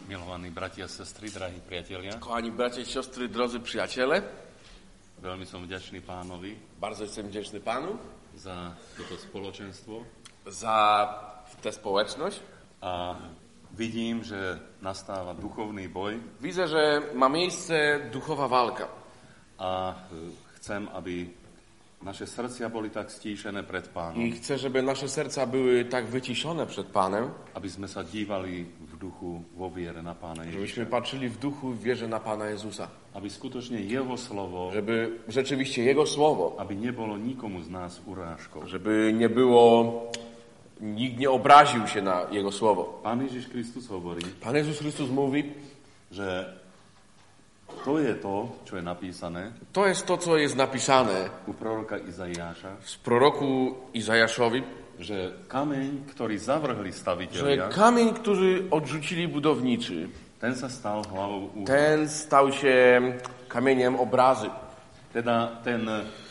Milovaní bratia a sestry, drahí priatelia, Kochani bracia i siostry, drodzy przyjaciele, veľmi som vďačný Pánovi bardzo jestem wdzięczny Panu za toto spoločenstvo za tę społeczność. a vidím, že nastáva duchovný boj Widzę, że ma miejsce duchowa walka a chcem, aby naše srdcia boli tak stíšené pred Pánom, i chcę, żeby nasze serca były tak wyciszone przed Panem, aby sme sa dívali v duchu vo viere na Pána Ježiša. żebyśmy patrzyli w duchu w wierze na Pana Jezusa, Aby skutočne Jeho slovo, żeby rzeczywiście Jego Słowo, aby nebolo nikomu z nás urážkou. żeby nie było, nikt nie obraził się na Jego Słowo. Pán Ježiš Kristus hovorí, Pan Jezus Chrystus mówi, že to je to, čo je napísané to jest to, co jest napisane u proroka Izaiáša, w proroku Izajaszowi, že kameň, ktorý zavrhli że stavitelia, kamień, który odrzucili budowniczy, ten sa stal hlavou úhla. ten stał się kamieniem obrazy. Teda ten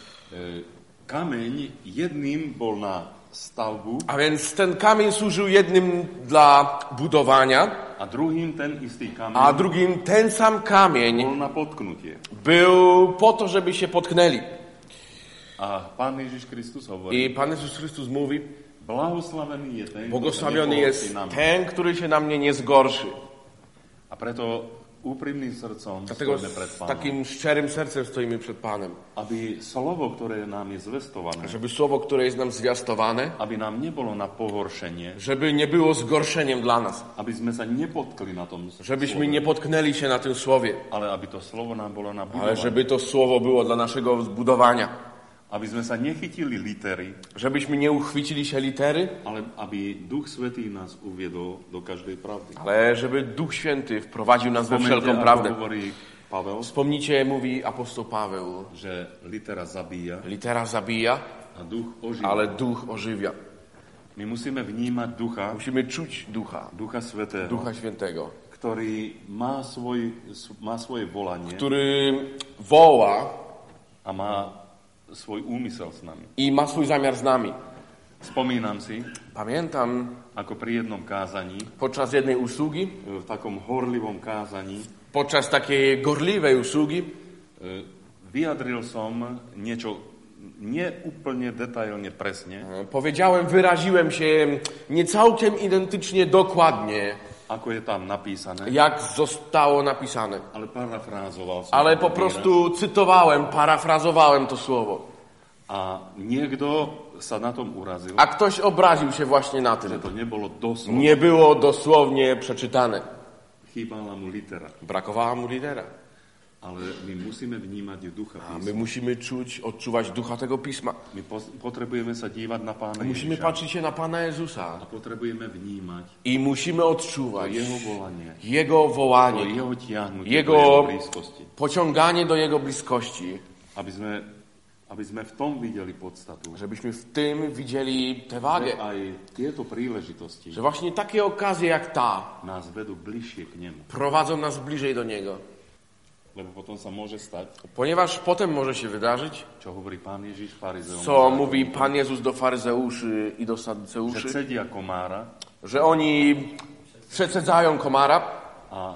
kameň jedným bol na stavbu A więc ten kamień służył jednym dla budowania, a druhým ten istý a kameň drugim ten sam kamień bol na potknutie. był po to, żeby się potknęli. A Pán Ježiš Kristus hovorí, I Pan Jezus Chrystus mówi, blahoslavený je ten, kto sa błogosławiony nepohorší jest na mňa. ten, który się na mnie nie zgorszy. A preto úprimným srdcom Dlatego stojíme pred z Pánom, takim szczerym sercem stoimy przed Panem. aby slovo, ktoré nám je zvestované, Żeby słowo, które jest nam zwiastowane, aby nám nebolo na pohoršenie, żeby nie było zgorszeniem dla nas. aby sme sa nepotkli na tom Żebyśmy slove, nie potknęli się na tym słowie, ale aby to slovo nám bolo na ale budovanie. żeby to słowo było dla naszego zbudowania. Aby sme sa nechytili litery, Żebyśmy nie uchwycili się litery, ale aby Duch Svätý nás uviedol do každej pravdy. ale żeby Duch Święty wprowadził nas we Spomeňte, wszelką ako prawdę. hovorí Pavel, Wspomnijcie, mówi apostoł Paweł, že litera zabíja litera zabija, a duch oživia. ale duch ożywia. My musíme vnímať ducha, Musimy czuć ducha, Ducha Svätého, Ducha Świętego, ktorý má svoje volanie który woła a má svoj úmysel s nami. i ma swój zamiar z nami. Spomínam si, Pamiętam ako pri jednom kázaní, podczas jednej usługi, v takom horlivom kázaní, podczas takiej gorliwej usługi, vyjadril som niečo neúplne detailne presne, wyraziłem się nie całkiem identycznie dokładnie, ako je tam napísané, jak zostało napisane. ale parafrázoval som. Ale ten po výraz. prostu cytowałem, parafrazowałem to słowo. A niekto sa na tom urazil, A ktoś obraził się właśnie na že tym. to nebolo doslovne. Nie było dosłownie przeczytane. Chýbala mu litera. Brakowała mu lidera. Ale my musíme vnímať ducha A písma. my musimy odczuwać ducha tego pisma. My potrebujeme sa dívať na Pána Musimy Ježiša patrzeć się na Pana a Jezusa. potrebujeme vnímať I musimy to odczuwać Jeho volanie, Jego to wołanie, Jeho tiahnutie Jego- do Jeho blízkosti. pociąganie do Jego bliskości, Aby sme v tom videli podstatu. żebyśmy w tym widzieli tę Že wagę. aj tieto príležitosti Że właśnie takie okazje jak ta nás vedú bližšie k Nemu. prowadzą nas bliżej do Niego. Lebo potom sa môže stať, Ponieważ potem może się wydarzyć, čo hovorí Pán Ježiš farizeom, co mówi Pan Jezus do faryzeuszy i do že saduceuszy, cedia komára że oni przecedzają komara, a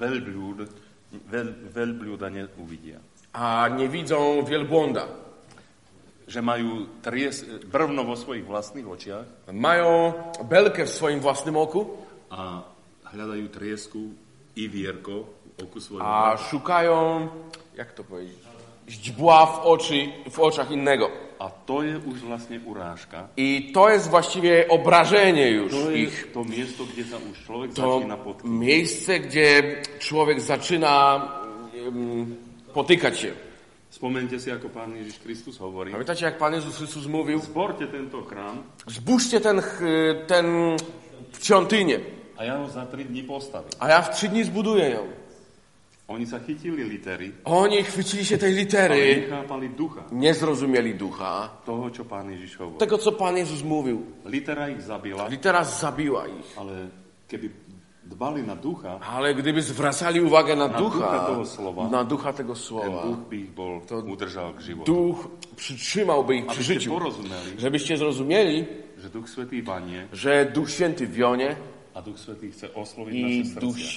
veľbľuda neuvidia. a nie widzą wielbłąda. Že majú brvno vo svojich vlastných očiach Mają belkę w swoim własnym oku, a hľadajú triesku i vierko v oku svojho a brata. szukają, jak to powiedzieć, źdźbła w oczach innego. A to je už vlastne urážka. I to jest właściwie obrażenie już To je ich. to miesto, kde sa už človek To začína potknúť. miejsce, gdzie człowiek zaczyna potykać się. Spomeňte si, ako Pán Ježiš Kristus hovorí. Pamiętacie, jak Pan Jezus Chrystus mówił? Zborte tento chrám Zbóżcie ten świątynię, a ja ho za 3 dní postavím. a ja w 3 dni zbuduję ją. Oni sa chytili litery, Oni chwycili się tej ale litery, nechápali ducha nie zrozumieli ducha, toho, čo Pán Ježiš hovorí. tego, co Pan Jezus mówił. Litera ich zabila, Litera zabiła ich. ale keby dbali na ducha, Ale gdyby zwracali uwagę na ducha ducha, toho slova, na ducha tego ten słowa, duch by ich udržal k životu. duch przytrzymałby ich przy Aby ste życiu. porozumeli, Żebyście zrozumieli, že Duch Svätý vanie że Duch Święty wionie, A Duch Svätý chce osloviť I naše Duch srdcia.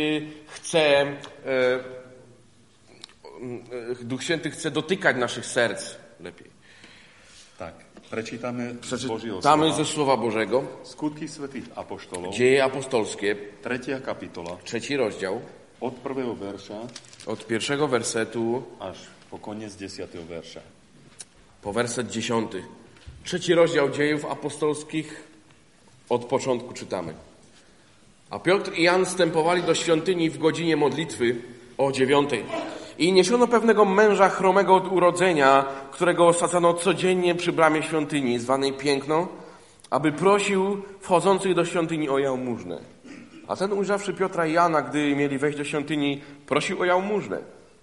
Święty chce dotykać naszych serc. Lepiej. Tak, prečítame z Božieho Czytamy slova. ze Słowa Bożego. Skutky svätých apoštolov, Dzieje apostolskie, 3. kapitola, 3 rozdział, od 1. verša od 1 wersetu až po koniec 10. verša. po werset 10. 3 rozdział Dziejów apostolskich, od początku czytamy. A Piotr i Jan wstępowali do świątyni w godzinie modlitwy o 9. I niesiono pewnego męża chromego od urodzenia, którego osadzano codziennie przy bramie świątyni, zwanej Piękną, aby prosił wchodzących do świątyni o jałmużnę. A ten, ujrzawszy Piotra i Jana, gdy mieli wejść do świątyni, prosił o jałmużnę.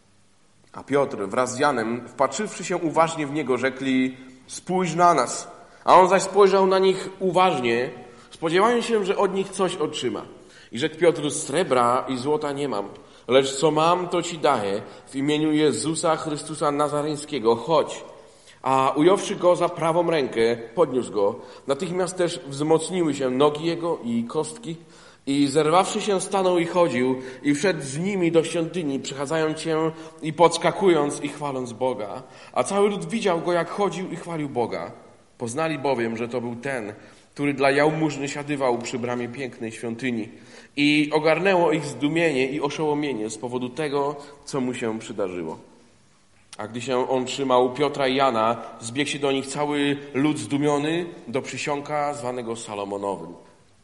A Piotr wraz z Janem, wpatrzywszy się uważnie w niego, rzekli: spójrz na nas. A on zaś spojrzał na nich uważnie, spodziewając się, że od nich coś otrzyma. I rzekł Piotr: srebra i złota nie mam, lecz co mam, to ci daję. W imieniu Jezusa Chrystusa Nazareńskiego chodź. A ująwszy go za prawą rękę, podniósł go. Natychmiast też wzmocniły się nogi jego i kostki. I zerwawszy się, stanął i chodził, i wszedł z nimi do świątyni, przechadzając się i podskakując i chwaląc Boga. A cały lud widział go, jak chodził i chwalił Boga. Poznali bowiem, że to był ten, który dla jałmużny siadywał przy bramie Pięknej świątyni. I ogarnęło ich zdumienie i oszołomienie z powodu tego, co mu się przydarzyło. A gdy się on trzymał Piotra i Jana, zbiegł się do nich cały lud zdumiony do przysionka zwanego Salomonowym.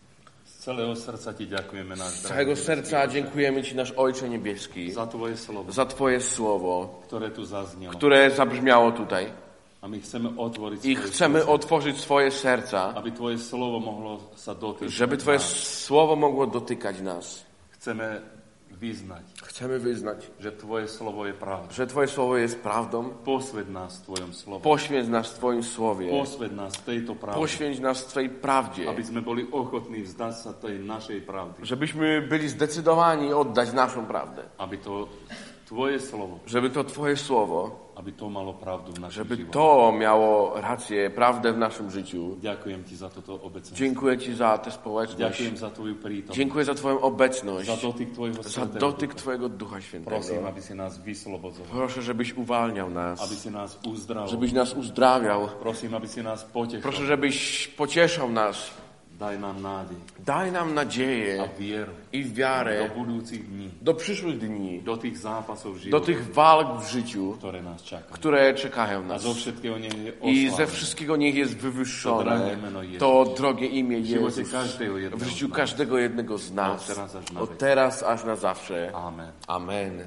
Z celého srdca Ti ďakujeme, náš Z całego serca dziękujemy Ci, nasz Ojcze Niebieski, za Tvoje slovo, za Twoje słowo, ktoré tu zaznelo. które zabrzmiało tutaj. A my chceme otvoriť I svoje chcemy srdce, otworzyć swoje serca, aby Tvoje slovo mohlo sa dotýkať żeby Twoje nás. słowo mogło dotykać nas. Chceme vyznať, Chcemy wyznać, že Tvoje slovo je pravda. że Twoje słowo jest prawdą. Posväť nás v Tvojom slove. Poświęć nas w Twoim słowie. Posväť nás v tejto pravde. Poświęć nas w Twojej prawdzie. Aby sme boli ochotní vzdať sa tej našej pravdy. Żebyśmy byli zdecydowani oddać naszą prawdę. Aby to Tvoje slovo, Żeby to Twoje słowo, aby to malo pravdu v našom żeby živote. to miało rację, prawdę w naszym życiu. Ďakujem Ti za toto obecenstvo. Dziękuję Ci za tę społeczność. Ďakujem za Tvoju prítomnosť. Dziękuję za Twoją obecność. Za dotyk Tvojho Za svätého dotyk ducha. Twojego Ducha Świętego. Prosím, aby si nás vyslobodzoval. Proszę, żebyś uwalniał Aby nas. si nás uzdravoval. Żebyś nas uzdrawiał. Prosím, aby si nás potešil. Proszę, żebyś pocieszał nas. Daj nám nádej Daj nam a nadzieję vieru i do wiarę budúcich dní, do przyszłych dni, do tých zápasov do života, tych walk w życiu, ktoré nás čakajú. które czekają A nas. zo všetkého nech je I ze oslávené wszystkiego niech jest to wywyższone drahé meno Jezus. to drogie imię v živote Jezus každého w jedného życiu z nás. każdego jednego z nas. teraz aż na Od wieki. teraz aż na zawsze. Amen. Amen.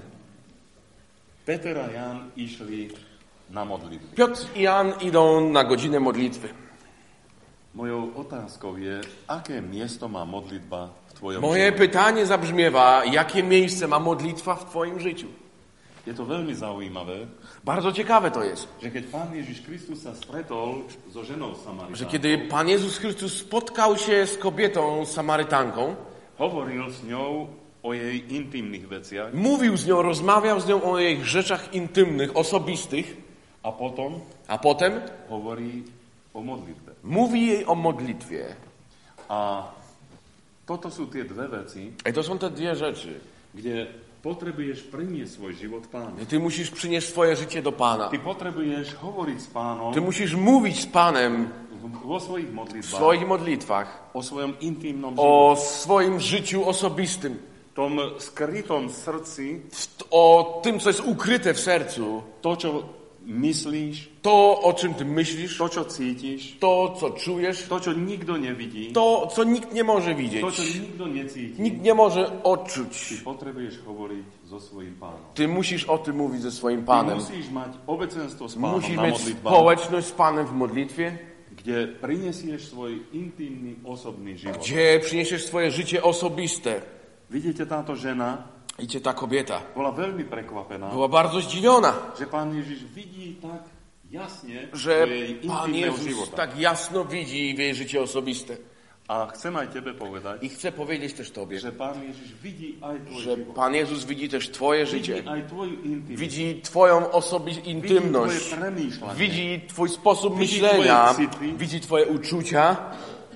Peter a Jan išli na modlitbu. Piotr i Jan idą na godzinę modlitwy. Mojou otázkou je, aké miesto má modlitba v tvojom Moje živote. pytanie zabrzmiewa, jakie miejsce ma modlitwa w Twoim życiu? Je to veľmi zaujímavé, Bardzo ciekawe to jest, že keď Pán Ježiš Kristus sa stretol so ženou że Samaritánkou, kiedy Pan Jezus Chrystus spotkał się z kobietą Samarytanką, hovoril s ňou o jej intimných veciach mówił z nią, rozmawiał z nią o jej rzeczach intymnych, osobistych, a potom a potem hovorí o modlitbe. mówi jej o modlitwie. A toto sú tie dve veci, I to są te dwie rzeczy. kde potrebuješ priniesť svoj život Pánu. Ty musisz przynieść swoje życie do Pana. Ty potrebuješ hovoriť s Pánom Ty musisz mówić z Panem vo svojich w modlitbách, swoich modlitwach o svojom intimnom živote, o swoim życiu osobistym, tom skrytom srdci, o tym, co jest ukryte w sercu, to, čo myslíš, to, o czym ty myślisz, to, čo cítiš, to, co czujesz, to, čo nikto nevidí, to, co nikt nie może widzieć, to, čo nikto necíti. nikt nie może Ty odczuć. potrebuješ hovoriť so svojím Pánom. Ty musisz o tym mówić ze swoim Ty Panem. musíš mať obecenstvo s Pánom Musisz na mieć modlitbách, społeczność z Panem w modlitwie, kde prinesieš svoj intimný osobný život. gdzie przyniesiesz swoje życie osobiste. Vidíte, táto žena Idzie ta kobieta. bola veľmi prekvapená, Była bardzo zdziwiona, že Pán Ježiš vidí tak jasne że do jej Pan intimného Jezus života. tak jasno widzi w jej życie osobiste. A chcem aj tebe povedať, I chcę powiedzieć też Tobie, že Pán Ježiš vidí aj tvoj że život. Pan Jezus widzi też Twoje Vidí życie. aj tvoju intimitu. Widzi Twoją Vidí intymność. tvoje premýšľanie. Widzi Twój sposób Widzi myślenia. twoje city. Widzi Twoje uczucia.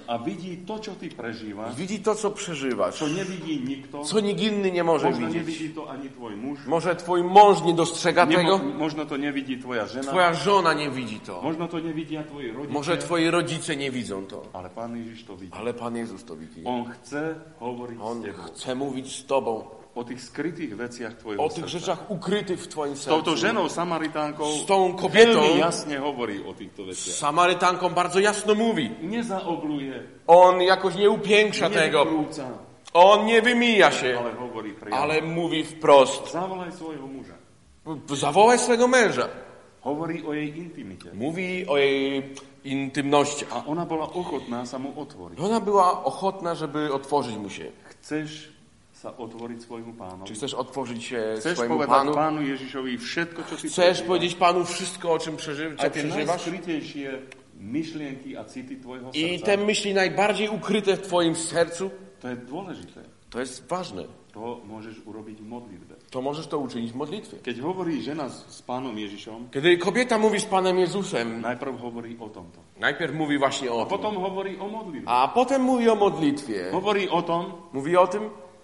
a vidí to, čo ty prežívaš, widzi to, co przeżywasz, čo nevidí nikto, co nikt inny nie może možno widzieć. nevidí to ani tvoj muž, Może twój mąż nie dostrzega tego, možno to nevidí tvoja žena, twoja żona nie widzi to, možno to nevidia tvoji może rodičia, twoi rodzice nie widzą to, ale Pán Ježiš to vidí. ale Pan Jezus to widzi. On chce hovoriť s On tebou chce mówić z tobą o tých skrytých veciach tvojho o tych srdca. rzeczach ukrytych w twoim S touto sercu. ženou Samaritánkou Z tą kobietą, veľmi jasne hovorí o týchto veciach. Samarytanką bardzo jasno mówi. Nezaobluje, On jakoś nie upiększa tego, nevykrúca, on nie wymija się, ale hovorí priamo. ale mówi wprost. Zavolaj svojho muža. Zawołaj swego męża. Hovorí o jej intimite. Mówi o jej intymnościach. A ona bola ochotná sa mu otvoriť. Ona była ochotna, żeby otworzyć mu się. Chceš sa otvoriť svojmu pánovi? Czy chcesz otworzyć się Chceš swojemu povedať Panu? Pánu Ježišovi všetko, čo ty Chcesz prežívaš? powiedzieć Panu wszystko, o czym co Aj tie przeżywasz? najskrytejšie myšlienky a city tvojho I srdca. te myśli najbardziej ukryte w twoim sercu, To je dôležité. to jest ważne. To môžeš urobiť v modlitbe. To możesz to uczynić w modlitwie. Keď hovorí žena s Pánom Ježišom, Kiedy kobieta mówi z Panem Jezusem, najprv hovorí o tomto. najpierw mówi właśnie o A tym, potom hovorí o modlitbe. a potem mówi o modlitwie. Hovorí o tom, Mówi o tym,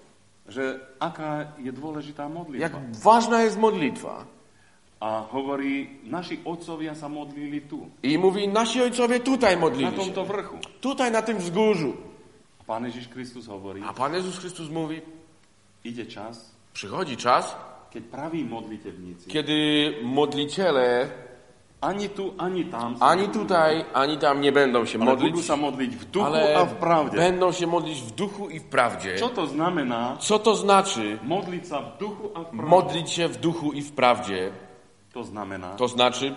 že aká je dôležitá jak modlitba. ważna jest modlitwa. A hovorí, naši otcovia sa modlili tu, I mówi, nasi ojcowie tutaj na modlili się. tomto vrchu. Tutaj na tym wzgórzu. A Pán Ježiš Kristus hovorí, A Pan Jezus Chrystus mówi, ide čas, przychodzi czas, keď praví modlitevníci kiedy modliciele ani tu, ani tam ani tutaj, ani tam nie będą się ale modlić, budú sa modliť v duchu a ale v pravde. będą się modlić w duchu i w prawdzie. Čo to znamená Co to znaczy modliť sa v duchu a v pravde? modlić się w duchu i w prawdzie? To znamená, To znaczy,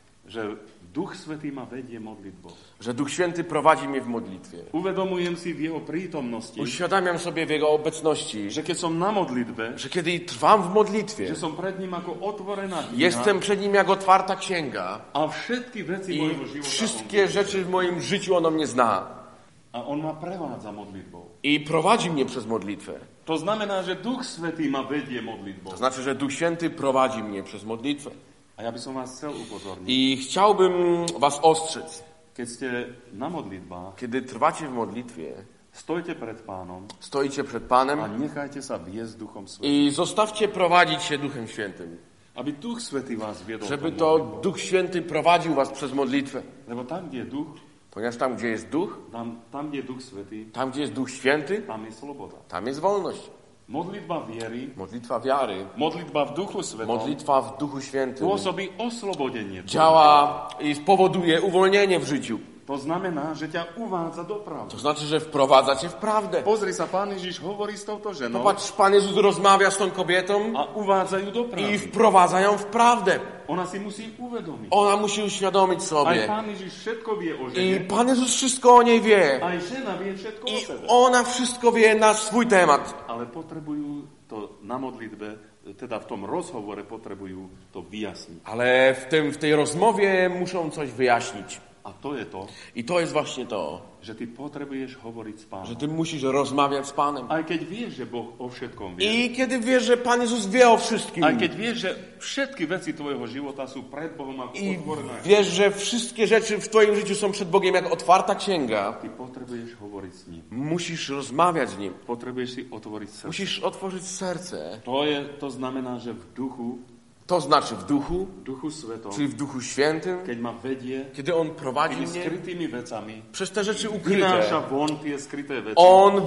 že Duch Svätý ma vedie modlitbou. że Duch Święty prowadzi mnie w modlitwie. Uvedomujem si v jeho prítomnosti, Uświadamiam sobie w Jego obecności, že keď som na modlitbe, że kiedy trwam w modlitwie, že som pred ním ako otvorená kniha jestem przed Nim jak otwarta księga a všetky veci i mojho života wszystkie rzeczy w moim życiu ono mnie zna a on ma prevádza modlitbou. i prowadzi mnie przez modlitwę. To znamená, že Duch Svätý ma vedie modlitbou. To znaczy, że Duch Święty prowadzi mnie przez modlitwę. A ja by som vás chcel upozorniť, I chciałbym was ostrzec, keď ste na modlitbách, kiedy trwacie w modlitwie, stojte pred Pánom stoicie przed a Panem nechajte sa viesť Duchom Svätým. i zostawcie prowadzić się Duchem Świętym. Aby Duch Svätý vás viedol Żeby tou to modlitbou. Duch Święty prowadził was przez modlitwę. Lebo tam, kde je Duch, Ponieważ tam, gdzie jest Duch, tam, kde je Duch Svätý, tam, gdzie jest Duch Święty, tam je sloboda. tam jest wolność. Modlitba viery, Modlitwa wiary, modlitba v Duchu Svetom modlitwa w Duchu Świętym pôsobí oslobodenie. działa i spowoduje uwolnienie w życiu. To znamená, že ťa uvádza do pravdy. To znaczy, że wprowadza cię w prawdę. Pozri sa, Pán Ježiš hovorí s touto ženou Popatrz, Pan Jezus rozmawia z tą kobietą a uvádza ju do i pravdy. wprowadza ją w prawdę. Ona si musí uvedomiť. Ona musi uświadomić Aj sobie. Pán Ježiš všetko vie o I žene, Pan Jezus wszystko o niej wie. aj žena vie všetko o I sebe. ona wszystko wie na swój temat. Ale potrebujú to na modlitbe, teda v tom rozhovore potrebujú to vyjasniť. Ale w tej rozmowie muszą coś wyjaśnić. A to je to, I to jest właśnie to, že ty potrebuješ hovoriť s Pánom. że ty musisz rozmawiać z Panem. Aj keď vieš, že Boh o všetkom vie. I kiedy wiesz, że Pan Jezus wie o wszystkim. Aj keď vieš, že všetky veci tvojho života sú pred Bohom ako I otvorené. wiesz, że wszystkie rzeczy w twoim życiu są przed Bogiem jak otwarta księga. Ty potrebuješ hovoriť s ním. Musisz rozmawiać z Nim. Potrebuješ si otvoriť srdce. Musisz otworzyć serce. To znamená, že v duchu, To znaczy w duchu, Duchu Svetom, czyli w Duchu Świętym, keď ma vedie kiedy On prowadzi tými mnie skrytými vecami, przez te rzeczy vynáša ukryte. von tie skryté veci On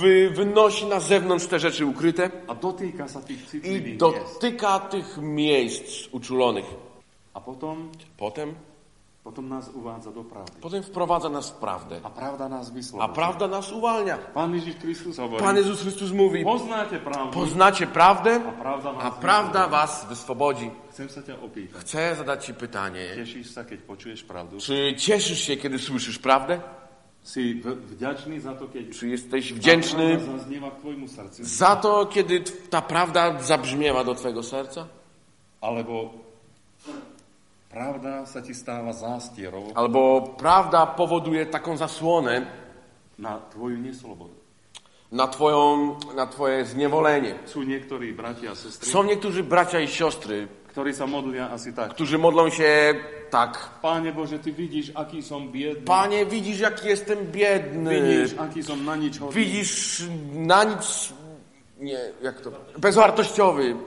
wynosi na zewnątrz te rzeczy ukryte a dotýka sa tých i citlivých miest. dotyka tych miejsc uczulonych. A potom nás uvádza do pravdy. Potem wprowadza nas w prawdę. A pravda nás A vyslobodí. prawda nas uwalnia. Pán Ježiš Kristus hovorí, Pan Jezus Chrystus mówi, poznáte pravdu poznacie prawdę, a a prawda was wyswobodzi. Chcem sa ťa opýtať. Chcę zadać ci pytanie. Tešíš sa, keď počuješ pravdu? Czy cieszysz się, kiedy słyszysz prawdę? Si vďačný za to, keď Czy jesteś pravda wdzięczny zaznieva k tvojmu srdcu? za to, kiedy ta prawda zabrzmiewa do twojego serca? Alebo pravda sa ti stáva zástierou Albo prawda powoduje taką zasłonę na tvoju neslobodu. na twoje zniewolenie. Sú niektorí bratia a sestry, Są niektórzy bracia i siostry, ktorí sa modlia asi tak. którzy modlą się tak. Panie Bože, Ty vidíš, aký som biedny. Panie, widzisz, jaki jestem biedny. Vidíš, aký som na nič hodný. Widzisz, na nic, nie, jak to, bezwartościowy.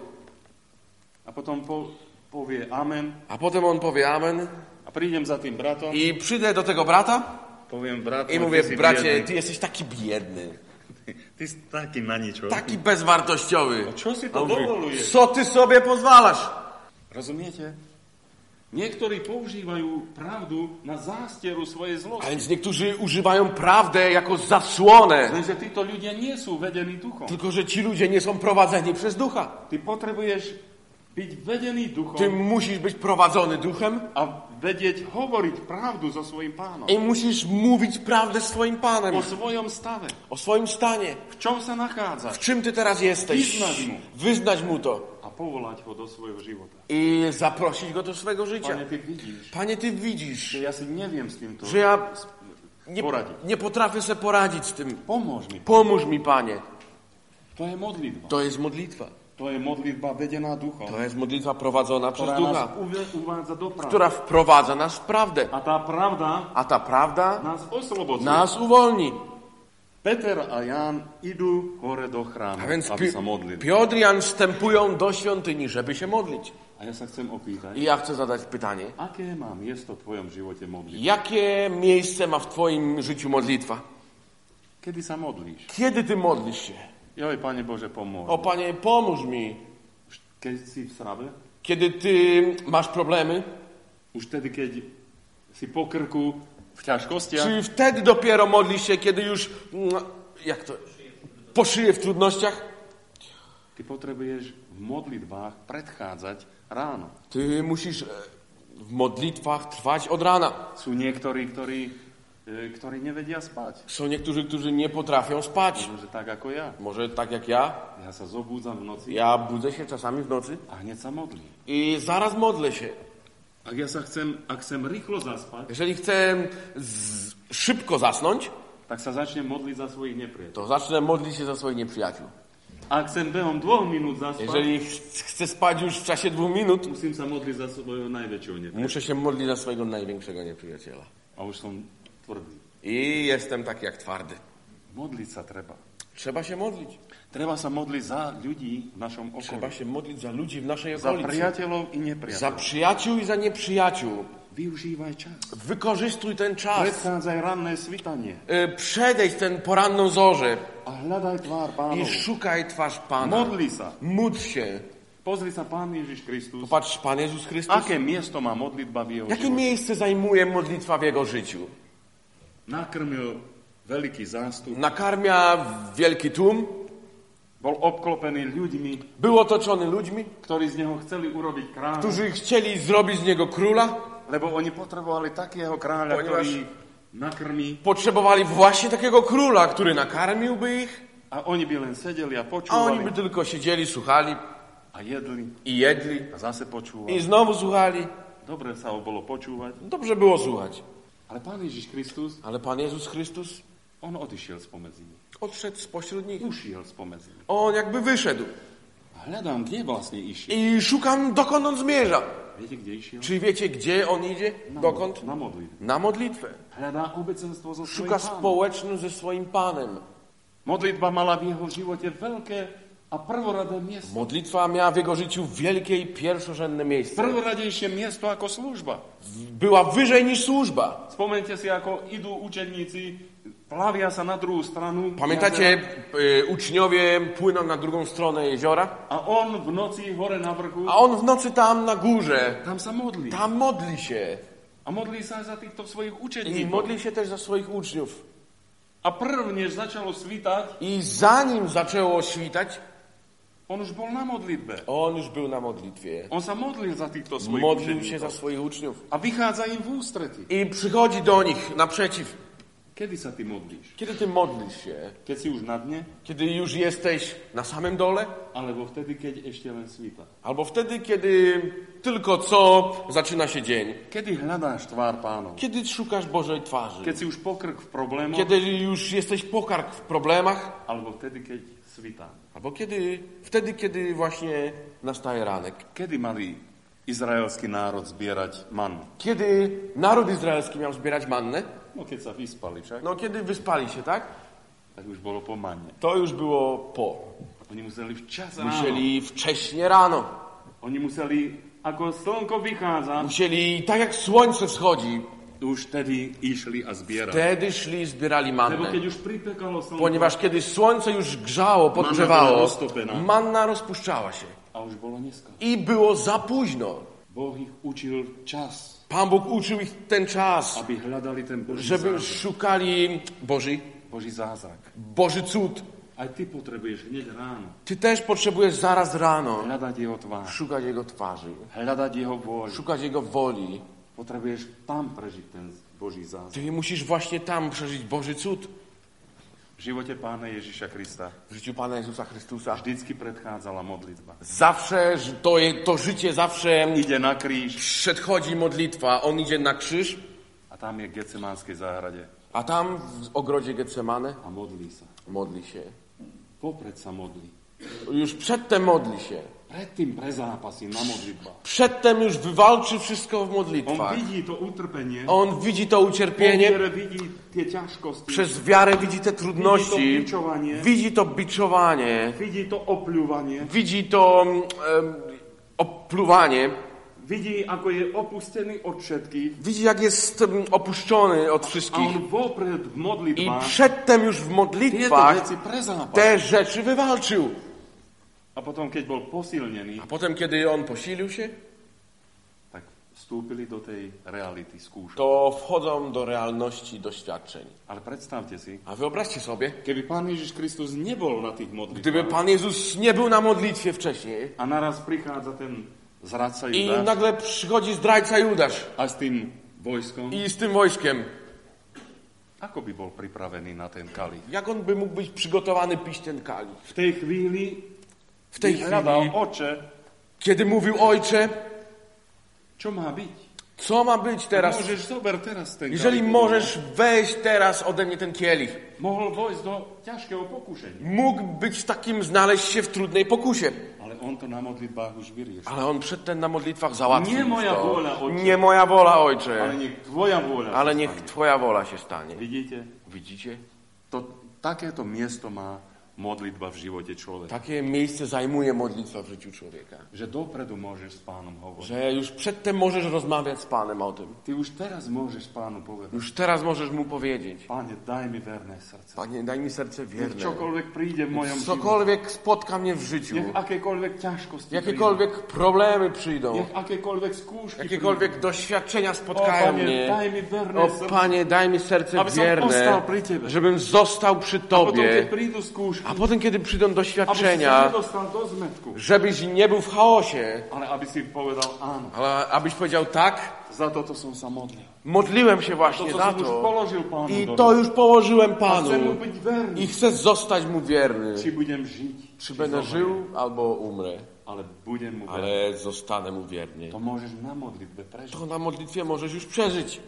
A potom povie amen. A potem on powie amen. A prídem za tým bratom. I przyjdę do tego brata Poviem brat, i mówię, ty si bracie, biedny. ty jesteś taki biedny. Ty si taký na nič hodný. Taki bezwartościowy. A čo si A to on mówi, dovoluješ? co ty sobie pozwalasz? Rozumiete? Niektorí používajú pravdu na zástieru svojej A zlosti. więc niektórzy używają prawdę jako zasłonę. Lenže títo ľudia nie sú vedení duchom. Tylko, że ci ludzie nie są prowadzeni przez ducha. Ty potrebuješ byť vedený duchom Ty musisz być prowadzony duchem a vedieť hovoriť pravdu so svojím pánom. i musisz mówić prawdę swoim Panem. O svojom stave. O swoim stanie. V čom sa nachádzaš. W czym ty teraz jesteś? Wyznać mu. Wyznać mu to. A povolať ho do svojho života. I zaprosić go do swojego życia. Pane, ty vidíš, Panie, ty widzisz, že ja si neviem s týmto że ja poradiť. nie potrafię sobie poradzić z tym. Pomôž mi. Pomóż mi, Panie. To je modlitba. To jest modlitwa. To je modlitba vedená duchom. To jest modlitwa prowadzona przez Ktorá nás ducha, uvádza do pravdy. która wprowadza nas w prawdę. A tá pravda A ta prawda nás oslobodzuje. nas uwolni. Peter a Ján idú hore do chrámu, A więc aby sa modlili. Piotr i Jan wstępują do świątyni, żeby się modlić. A ja sa chcem opýtať, I ja chcę zadać pytanie. aké má miesto v tvojom živote modlitba? Jakie miejsce ma w twoim życiu modlitwa? Kedy sa modlíš? Kiedy ty modlisz się? Joj, Pane Bože, pomôž. O Panie, pomóż mi. Keď si v srave? Kiedy ty masz problemy? Už tedy, keď si po krku v ťažkostiach? Czy wtedy dopiero modlisz się, kiedy już, jak to, po szyję w trudnościach? Ty potrebuješ v modlitbách predchádzať ráno. Ty musisz w modlitwach trwać od rana. Sú niektorí, ktorí nevedia spať. Są niektórzy, którzy nie potrafią spać. Možno, že tak ako ja. Może tak jak ja. Ja sa zobúdzam v noci Ja budzę się czasami w nocy a hneď sa modlím. i zaraz modlę się. Ak chcem rýchlo zaspať, Jeżeli chcę szybko zasnąć, tak sa začnem modliť za svojich nepriateľov. to zacznę modlić się za swoich nieprzyjaciół. Ak chcem behom 2 minút zaspať, Jeżeli chcę spać już w czasie 2 minut, musím sa modliť za svojho najväčšieho nepriateľa. muszę się modlić za swojego największego nieprzyjaciela. A už som tvrdý. I jestem tak jak twardy. Modliť sa treba. Trzeba się modlić. Treba sa modliť za ľudí v našom Trzeba okolí. się modlić za ludzi w naszej Za okolicy. priateľov i Za nepriateľov. przyjaciół i za nieprzyjaciół. Využívaj čas. Wykorzystuj ten czas. Predchádzaj ranné svitanie. Przedejdź ten poranną zorzę A hľadaj tvár i Pánovu. szukaj twarz Pana. Modli sa. Módl się. Pozri sa Pán Ježiš Kristus. Popatrz, Pan Jezus Chrystus. Aké miesto má modlitba v jeho Jakie živote? miejsce zajmuje modlitwa w Jego życiu? Nakrmil veľký zástup. Nakarmia wielki tłum, Bol obklopený ľuďmi, był otoczony ludźmi, ktorí z neho chceli urobiť kráľa. którzy chcieli zrobić z Niego króla, Lebo oni potrebovali takého kráľa, Ponieważ- ktorý nakrmí. potrzebowali właśnie takiego króla, który nakarmiłby ich, A oni by len sedeli a a oni počúvali. by tylko siedzieli, słuchali A jedli. i jedli A zase i počúvali. znowu słuchali. Dobre sa bolo počúvať. Dobrze było słuchać. Ale Pán Ježiš Kristus, Ale Pan Jezus Chrystus on odišiel spomedzi nich. odszedł spośród nich. Ušiel spomedzi nich. On jakby wyszedł. A hľadám, kde vlastne išiel. I szukam, dokąd on zmierza. Viete, kde išiel? Czy wiecie, gdzie on idzie? Dokąd? Na modlitbu. Na modlitwę. Hľadá obecenstvo so svojím Szuka Pánom. społeczność ze swoim Panem. Modlitba mala v jeho živote veľké a prvoradé miesto. Modlitwa miała w jego życiu wielkie i pierwszorzędne miejsce. Prvoradejšie miesto ako služba. Była wyżej niż służba. Spomeňte si, ako idú učeníci, plavia sa na druhú stranu. Pamiętacie, uczniowie płyną na drugą stronę jeziora, A on v noci hore na vrchu, a on w nocy tam na górze, tam sa modlí. tam modli się. A modlí sa aj za týchto svojich I učeníkov. modli się też za swoich uczniów. A prv, než začalo svítať, I zanim zaczęło świtać, on už bol na modlitbe. on już był na modlitwie. On sa modlil za týchto svojich Modlił się za učeníkov. swoich uczniów. A vychádza im v ústrety. I przychodzi do nich naprzeciw. Kedy sa ty modlíš? Kiedy ty modlisz się? Keď si už na dne? Kiedy już jesteś na samym dole? Alebo vtedy, keď ešte len svíta? Albo wtedy, kiedy tylko co zaczyna się dzień? Kedy hľadáš tvár Pánov? Kiedy szukasz Bożej twarzy? Keď si už pokrk v problémoch? Kiedy już jesteś pokark w problemach? Alebo vtedy, keď svítá? Albo wtedy, kiedy właśnie nastaje ranek. Kedy mali izraelský národ zbierať mannu? Kiedy naród izraelski miał zbierać mannę? No keď sa vyspali však, No kiedy wyspali się, tak? tak už bolo po manne. To już było po. Oni museli včas ráno. Musieli wcześnie rano. Oni museli, ako slnko vychádza, Musieli, tak jak słońce wschodzi, už vtedy išli a zbierali. wtedy szli i zbierali Lebo mannę. keď už pripekalo slnko Ponieważ kiedy słońce już grzało, podgrzewało, była roztopená. manna rozpuszczała się. a už bolo neskoro. I było za późno. Boh ich učil čas, Pan Bóg uczył ich ten czas, aby hľadali ten Boží żeby zázrak. szukali Boží zázrak. Boży cud. Aj ty potrebuješ hneď ráno Ty też potrzebujesz zaraz rano hľadať jeho tvár, szukać Jego twarzy, hľadať jeho vôľu. szukać Jego woli. Potrebuješ tam prežiť ten Boží zázrak. Ty musisz właśnie tam przeżyć Boży cud. V živote Pána Ježiša Krista W życiu Pana Jezusa Chrystusa. vždycky predchádzala modlitba. Zawsze to życie zawsze Ide na kríž przedchodzi modlitwa. On idzie na krzyż, a tam je v Getsemánskej záhrade a tam w ogrodzie Getsemane a modlí sa. modli się. Popred sa modlí. Już przedtem modli się. Predtým prezápasí na modlitbách. Przedtem już wywalczy wszystko w On modlitwach. vidí to utrpenie, On widzi to po ucierpienie, viere vidí tie ťažkosti, przez wiarę widzi te trudności, widzi to biczowanie, vidí to opľúvanie, widzi to opluwanie, vidí, ako je opustený od všetkých widzi jak jest opuszczony od a wszystkich on vopred v i modlitbách przedtem już w tieto modlitwach veci prezápasí. te rzeczy wywalczył. A potom, keď bol posilnený, A potem, kiedy on posilił się, tak vstúpili do tej reality skúšok. to wchodzą do realności doświadczeń. Ale predstavte si, A wyobraźcie sobie, keby Pán Ježiš Kristus nebol na tých gdyby modlitbách Pan Jezus nie był na modlitwie wcześniej a naraz prichádza ten zradca i Judáš nagle przychodzi zdrajca Judasz a s tým vojskom, i z tym wojskiem, ako by bol pripravený na ten kalich? jak on by mógł być przygotowany pić ten kalich? V tej chvíli W tej hľadal, chwili, oče, kiedy mówił, Ojcze, čo má byť? co ma być teraz? Môžeš zober teraz ten Jeżeli kalich. możesz wejść teraz ode mnie ten kielich. Mohol vojsť do ťažkého pokušenia. Mógł być takim, znaleźć się w trudnej pokusie. Ale on to na modlitbách už vyriešil. Ale on przedtem na modlitwach załatwił Nie moja to. wola, Ojcze. Nie moja wola, Ale Ojcze. nech tvoja vôľa Ale sa niech stane. Twoja wola się stanie. Vidíte? Widzicie? Takéto miesto má modlitba v živote človeka. Takie miejsce zajmuje modlitwa w życiu człowieka. Že dopredu môžeš s Pánom hovoriť. Że już przedtem możesz rozmawiać z Panem o tym. Ty už teraz môžeš Pánu povedať. Już teraz możesz Mu powiedzieć. Panie, daj mi verné srdce. Panie, daj mi serce Nech wierne. čokoľvek príde v mojom živote. Cokolwiek spotka mnie w życiu. Nech akékoľvek ťažkosti Jakiekolwiek problemy prídu. przyjdą. Nech akékoľvek skúšky Jakiekolwiek doświadczenia prídu. O, spotkają Panie, mnie. daj mi verné O srdce. Panie, daj mi serce Aby som wierne, ostal pri Tebe. żebym został przy Potom, keď Tobie. prídu skúšky, A potem, kiedy przyjdą aby si sa doświadczenia, nedostal do zmetku, żebyś nie był w chaosie, ale aby si povedal áno. ale abyś powiedział tak, Za toto som sa modlil. modliłem się To, właśnie co za som už to položil Pánu i do to rúk. już położyłem A chcem mu Panu byť verný. i chcę zostać Mu wierny. Či budem žiť, Czy będę żył albo umrę, ale budem mu verný. ale zostanę Mu wierny. To môžeš na modlitbe prežiť. To na modlitwie możesz już przeżyć.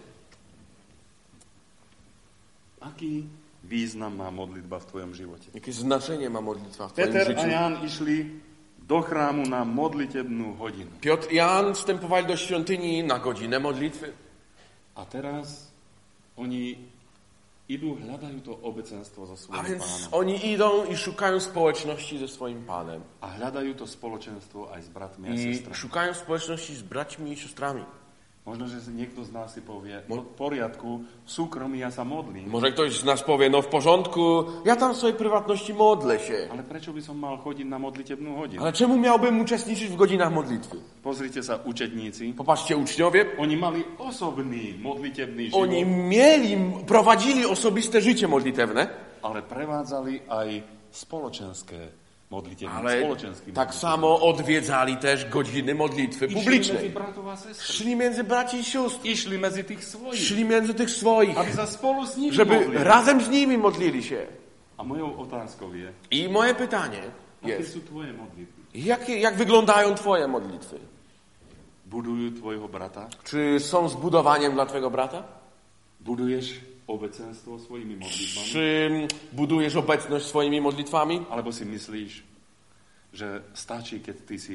Aký význam má modlitba v tvojom živote? Jakie znaczenie ma modlitwa w Twoim Peter a życiu? Ján išli do chrámu na modlitebnú hodinu. Piotr i Jan wstępowali do świątyni na godzinę modlitwy. A teraz oni idú, hľadajú to obecenstvo so A svojím więc Pánom. oni idą i szukają społeczności ze swoim Panem. A hľadajú to spoločenstvo aj s bratmi a I sestrami. szukają społeczności z braćmi i siostrami. Možno, že niekto z nás si povie, no v poriadku, v súkromí ja sa modlím, Może ktoś z nas powie, no w porządku, ja tam w swojej prywatności modlę się. ale prečo by som mal chodiť na modlitebnú hodinu? Ale czemu miałbym uczestniczyć w godzinach modlitwy? Pozrite sa, učetníci, Popatrzcie, uczniowie, oni mali osobný modlitebný život, oni prowadzili osobiste życie modlitewne, ale prevádzali aj spoločenské modlitebné, ale spoločenský tak samo odwiedzali też godziny modlitwy Išli medzi publicznej. bratov a sestry. Szli między braci i sióstr, Išli medzi tých svojich, szli między tych swoich, aby sa spolu s nimi żeby modlili. razem z nimi modlili się. A mojou otázkou je, I moje pytanie aké jest, sú tvoje modlitby? jak wyglądają twoje modlitwy? Budujú tvojho brata? Czy są zbudowaniem dla twojego brata? Buduješ obecenstvo svojimi modlitbami? Czy budujesz obecność swoimi modlitwami? Alebo si myslíš, že stačí, keď ty si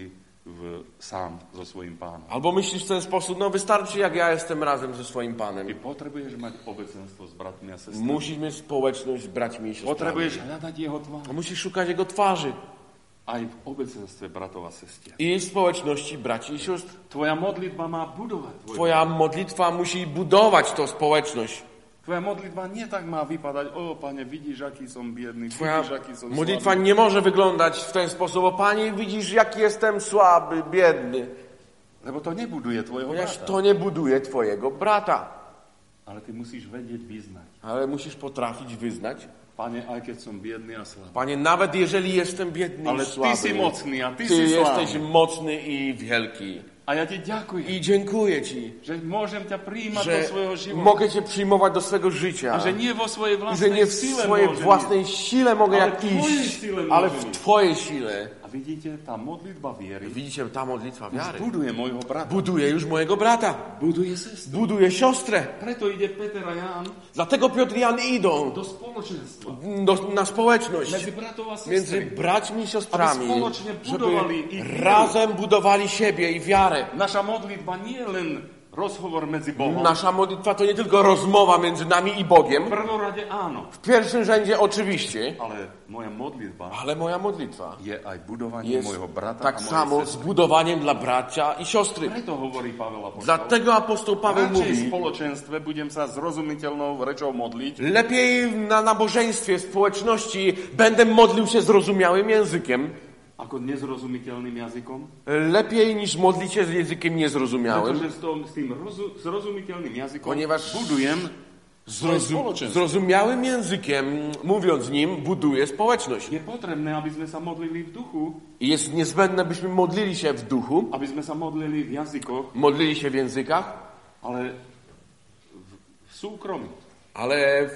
sám so svojím pánom. Albo myślisz w ten sposób, no wystarczy jak ja jestem razem ze swoim Panem. Ty potrebuješ mať obecenstvo s bratmi a sestrami. Musisz mieć społeczność z braćmi i siostrami. Potrebuješ hľadať jeho tvár. Musisz szukać Jego twarzy. Aj v obecenstve bratov a sestier. I w społeczności braci i sióstr. Tvoja modlitba má budovať tvoj. Twoja modlitwa musi budować tą społeczność. Tvoja modlitba nie tak má vypadať, Pane, vidíš, aký som biedny, Twoja vidíš, aký som modlitwa slabý. nie może wyglądać w ten sposób. O Panie, widzisz, jaki jestem słaby, biedny. Lebo to nebuduje tvojho Ponieważ brata. to nie buduje twojego brata. Ale ty musíš vedieť vyznať. Ale musisz potrafić wyznać. Pane, aj keď som biedny a slabý. Panie, nawet jeżeli jestem biedny Ale i słaby, ty si mocný a ty Ty si jesteś slávny. mocny i wielki. A ja ti ďakujem, I dziękuję Ci, že môžem ťa prijímať do że svojho života. mogę Cię przyjmować do swego życia. A že nie vo svojej I że vlastnej nie w sile swojej môžem własnej sile mogę Ale jak w Twojej iść, sile ale môžem w ísť. Twojej sile. A vidíte, tá modlitba viery Widzicie, ta modlitwa wiary buduje môjho brata. buduje już mojego brata, Buduje sestru. buduje siostrę. Preto ide Peter a Ján Dlatego Piotr i Jan idą do spoločenstva. na społeczność Medzi bratov a między sestry. braćmi i siostrami, Aby spoločne żeby budovali ich vieru. razem budowali siebie i wiarę. Naša modlitba nie je len rozhovor medzi Bohom. Nasza modlitwa to nie tylko rozmowa między nami i Bogiem. V prvom rade áno, W pierwszym rzędzie oczywiście, ale moja modlitba ale moja modlitwa je aj budovanie jest môjho brata tak a mojej samo sestry. zbudowaniem dla bracia i siostry. Preto hovorí Pavel apoštol. Dlatego apostoł Paweł Radšej v mówi, spoločenstve budem sa zrozumiteľnou rečou modliť, lepiej na nabożeństwie, społeczności będę modlił się zrozumiałym językiem, ako nezrozumiteľným jazykom. lepiej niż modlić się z językiem niezrozumiałym. Pretože s tým zrozumiteľným jazykom Ponieważ budujem svoje spoločenstvo. Zrozumiałym językiem, mówiąc nim, buduje społeczność. Je potrebné, aby sme sa modlili v duchu, I jest niezbędne, byśmy modlili się w duchu, aby sme sa modlili v jazykoch, modlili się w językach, ale v súkromí. ale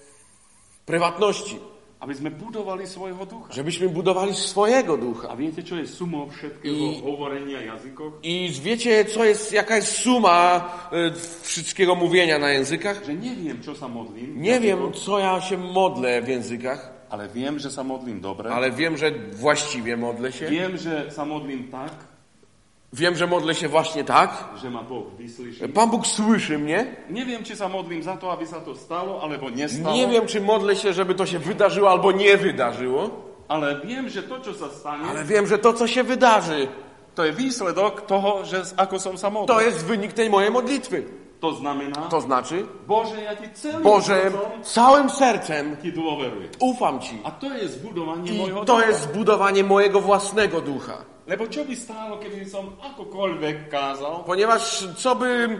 w prywatności, Aby sme budovali svojho ducha. żebyśmy budowali swojego ducha. A viete, čo je sumou všetkého hovorenia jazykoch? I wiecie, jaka jest suma wszystkiego mówienia na językach? Že neviem, čo sa modlím, Nie wiem, co ja się modlę w językach, ale viem, že sa modlím dobre. ale wiem, że właściwie modlę się. Viem, že sa modlím tak, Wiem, że modlę się właśnie tak. že ma Boh vyslyší. Pan Bóg słyszy mnie. Neviem, či sa modlím za to, aby sa to stalo, alebo nestalo. Nie wiem, czy modlę się, żeby to się wydarzyło albo nie wydarzyło. Ale viem, že to, čo sa stane, Ale wiem, że to, co się wydarzy, to je výsledok toho, že ako som sa modlil. to jest wynik tej mojej modlitwy. To znamená, To znaczy, Bože, ja ti celým Boże, srdcom całym sercem ti dôverujem. ufam Ci. A to je zbudovanie I môjho to ducha. jest zbudowanie mojego własnego ducha. Lebo čo by stálo, keby som akokoľvek kázal? Ponieważ co by...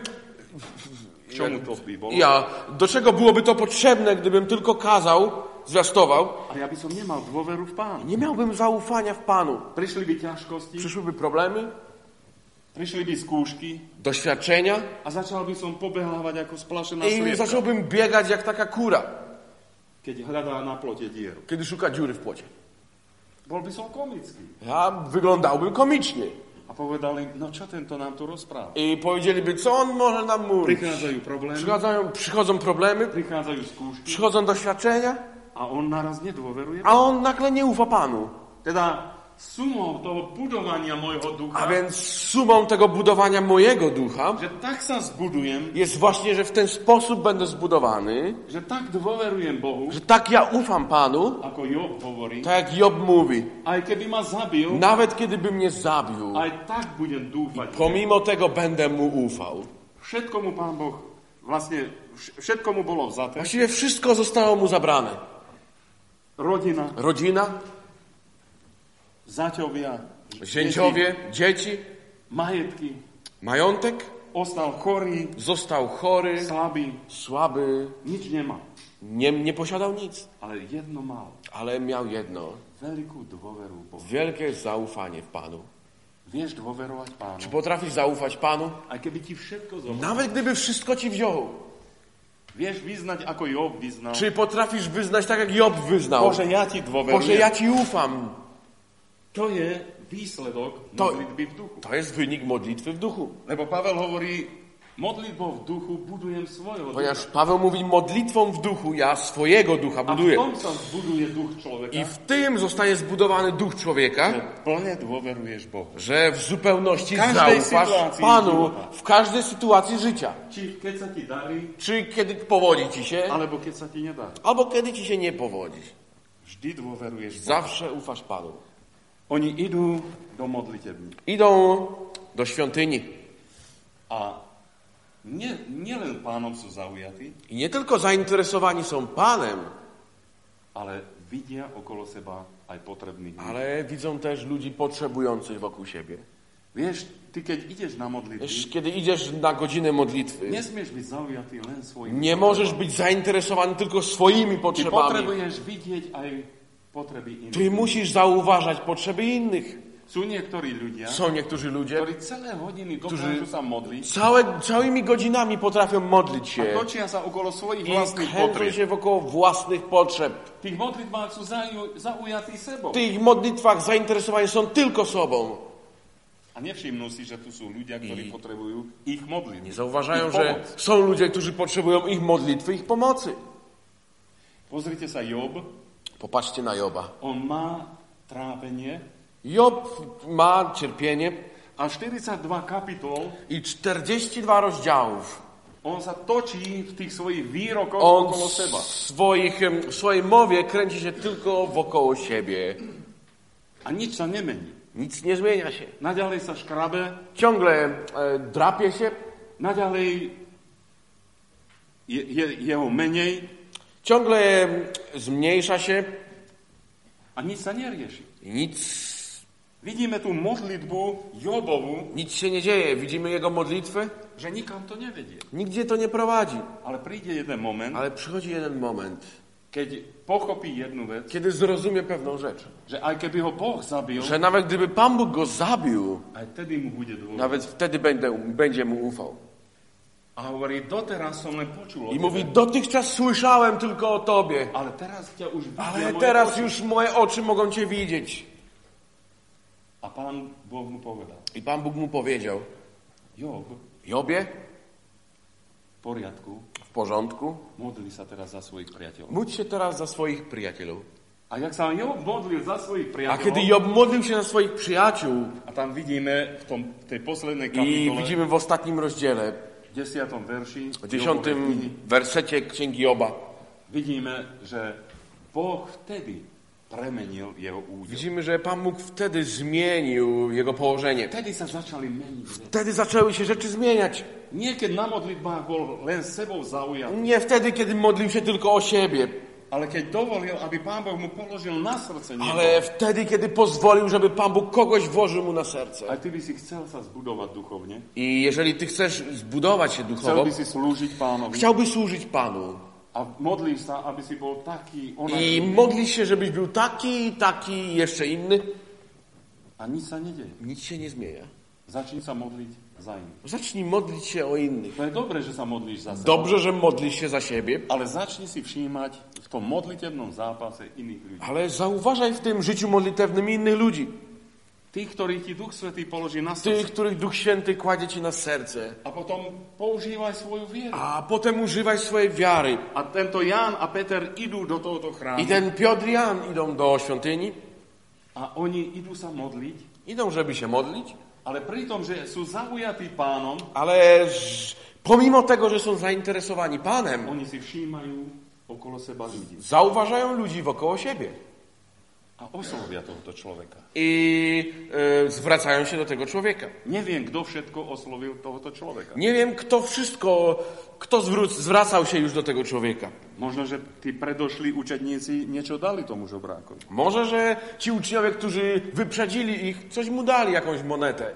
K čomu to by bolo? Do czego byłoby to potrzebne, gdybym tylko kazał, zwiastował? A ja by som nemal dôveru v Pána. Nie miałbym zaufania w Panu. Prišli by ťažkosti, Przyszłyby problemy, prišli by skúšky doświadczenia a začal by som pobehávať ako splašená i sliepka, zacząłbym biegać jak taka kura, keď hľadá na plote dieru. kiedy szuka dziury w płocie. Bol by som komický. Ja wyglądałbym komicznie. A povedali, no čo tento nám tu rozpráva? I powiedzieliby, co on może nam mówić. Prichádzajú problémy, Przychodzą problemy, prichádzajú skúšky przychodzą doświadczenia, a on naraz nedôveruje. a on nagle nie ufa Panu. Teda sumou toho budovania môjho ducha, A więc sumą tego budowania mojego ducha že tak sa zbudujem, jest właśnie, że w ten sposób będę zbudowany, že tak dôverujem Bohu, że tak ja ufam Panu, ako Job hovorí, tak jak Job mówi. aj keby ma zabil, Nawet kiedy by mnie zabił, aj tak budem dúfať. pomimo tego będę mu ufał. Všetko mu Pán Boh, vlastne všetko mu bolo vzaté. Właściwie wszystko zostało mu zabrane. Rodina, Rodzina, zaťovia, zięciowie, dzieci, majetky, majątek. ostal chorý, Został chory, slabý, słaby, nič nemá. nie posiadał nic, Ale jedno mal, ale miał jedno. veľkú dôveru Bohu. Wielkie zaufanie w Panu. Vieš dôverovať Pánu, Czy potrafisz zaufać Panu? aj keby ti všetko zobrał. Nawet gdyby wszystko ci wziął. Vieš vyznať, ako Job vyznal. Czy potrafisz wyznać tak, jak Job wyznał? Bože, ja ti dôverujem. Boże, ja Ci ufam. To je výsledok To- modlitby v duchu. To jest wynik modlitwy w duchu. Lebo Pavel hovorí Modlitbou v duchu budujem svojho Ponieważ ducha. Paweł mówi, modlitwą w duchu ja swojego ducha A v buduję. tom sa zbuduje duch človeka, I w tym zostaje zbudowany duch že człowieka, plne dôveruješ Bohu. że w zupełności Każdej zaufasz sytuacji Panu života. w każdej sytuacji życia. Či keď sa ti darí, Czy kiedy powodzi ci się, alebo keď sa ti nedarí. albo kiedy ci się nie powodzi. Vždy dôveruješ Bohu. Zawsze ufasz Panu. Oni idú do modlitební. Idą do świątyni. A nielen Pánom sú zaujatí, I nie tylko zainteresowani są Panem, ale vidia okolo seba aj potrebných ľudí. ale widzą też ludzi potrzebujących wokół siebie. Vieš, ty keď ideš na modlitby, Wiesz, kiedy idziesz na godzinę modlitwy, nesmieš byť zaujatý len svojimi nie możesz być zainteresowany tylko swoimi Ty potrzebami. potrebuješ vidieť aj potreby iných. Ty musisz zauważać potrzeby innych. Sú niektorí ľudia, Są niektórzy ludzie, ktorí celé hodiny dokážu sa modliť całymi godzinami potrafią modlić a się točia sa okolo svojich i vlastných kręcą potrieb. się wokoło własnych potrzeb. V tých modlitbách sú zaujatí sebou. W tych modlitwach zainteresowani są tylko sobą. A nevšimnú si, že tu sú ľudia, ktorí potrebujú ich modliť. Nie zauważają, ich że pomoc. są ludzie, którzy potrzebują ich modlitwy, ich pomocy. Pozrite sa Job, Popatrzcie na Joba. on má trápenie Job ma cierpienie a 42 kapitol i 42 rozdziałów. on sa točí v tých svojich výrokoch On okolo seba. w swojej mowie kręci się tylko wokoło siebie. A nič sa nemení. Nic nie zmienia się. Naďalej sa škrabe, Ciągle drapie się, naďalej jeho menej ciągle zmniejsza się a nič sa nerieši. i nic Vidíme tú modlitbu Jobovú, się nie dzieje. Widzimy jego modlitwy, že nikam to nevedie. nigdzie to nie prowadzi. Ale príde jeden moment, Ale przychodzi jeden moment, keď pochopí jednu vec, kiedy zrozumie pewną rzecz. že aj keby ho Boh zabil, Że nawet gdyby Pan Bóg go zabił, aj tedy mu bude dôležité. nawet wtedy będzie mu ufał. A hovorí, doteraz som len počul o I tebe, mówi, dotychczas słyszałem tylko o Tobie, ale teraz ťa už vidia ale moje teraz oči. już moje oczy mogą Cię widzieć. A Pán Boh mu povedal, I Pan Bóg mu powiedział, Job, Jobie, v poriadku, w porządku, modli sa teraz za svojich priateľov. módl się teraz za swoich przyjaciół. A jak sa Job modlil za svojich A priateľov, kiedy Job modlił się za swoich przyjaciół a tam vidíme v tej poslednej i kapitole, widzimy w ostatnim rozdziale, v 10. verši, w 10 Jobovej knihy, wersecie Księgi Joba, vidíme, že Boh vtedy premenil jeho údel. widzimy, że Pan Bóg wtedy zmienił jego położenie. Vtedy sa začali meniť. Wtedy zaczęły się rzeczy zmieniać. Nie keď na modlitbách bol len sebou zaujatý, Nie wtedy, kiedy modlił się tylko o siebie, ale keď dovolil, aby Pán Boh mu položil na srdce niečo, ale wtedy, kiedy pozwolił, żeby Pan Bóg kogoś włożył mu na serce. aj ty by si chcel sa zbudovať duchovne, I jeżeli ty chcesz zbudować się chcel duchowo, by si slúžiť Pánovi chciałbyś służyć Panu a modlíš sa, aby si bol taký, i modlisz się, żebyś był taki, jeszcze inny, a nič sa nedeje. nic się nie zmienia. Začni sa modliť za iných. Zacznij modlić się o innych. To je dobré, že sa modlíš za seba, Dobrze, że modlisz się za siebie, ale začni si všímať v tom modlitebnom zápase iných ľudí. ale zauważaj w tym życiu modlitewnym innych ludzi. Tých, ktorých ti Duch Svätý položí na Tych, srdce. których Duch Święty kładzie ci na serce. A potom používaj svoju vieru. A potem używaj swojej wiary. A tento Ján a Peter idú do tohoto chrámu. I ten Piotr i Jan idą do świątyni, A oni idú sa modliť, idą, żeby się modlić, ale pri tom, že sú zaujatí Pánom, ale pomimo tego, że są zainteresowani Panem, oni si všímajú okolo seba ľudí. zauważają ludzi wokoło siebie A oslovia tohoto človeka. i zwracają się do tego człowieka. Neviem, kto všetko oslovil tohoto človeka. Nie wiem, kto zwracał się już do tego człowieka. Možno, že tí predošli učedníci niečo dali tomu žobrákovi. Może, że ci uczniowie, którzy wyprzedzili ich, coś mu dali, jakąś monetę.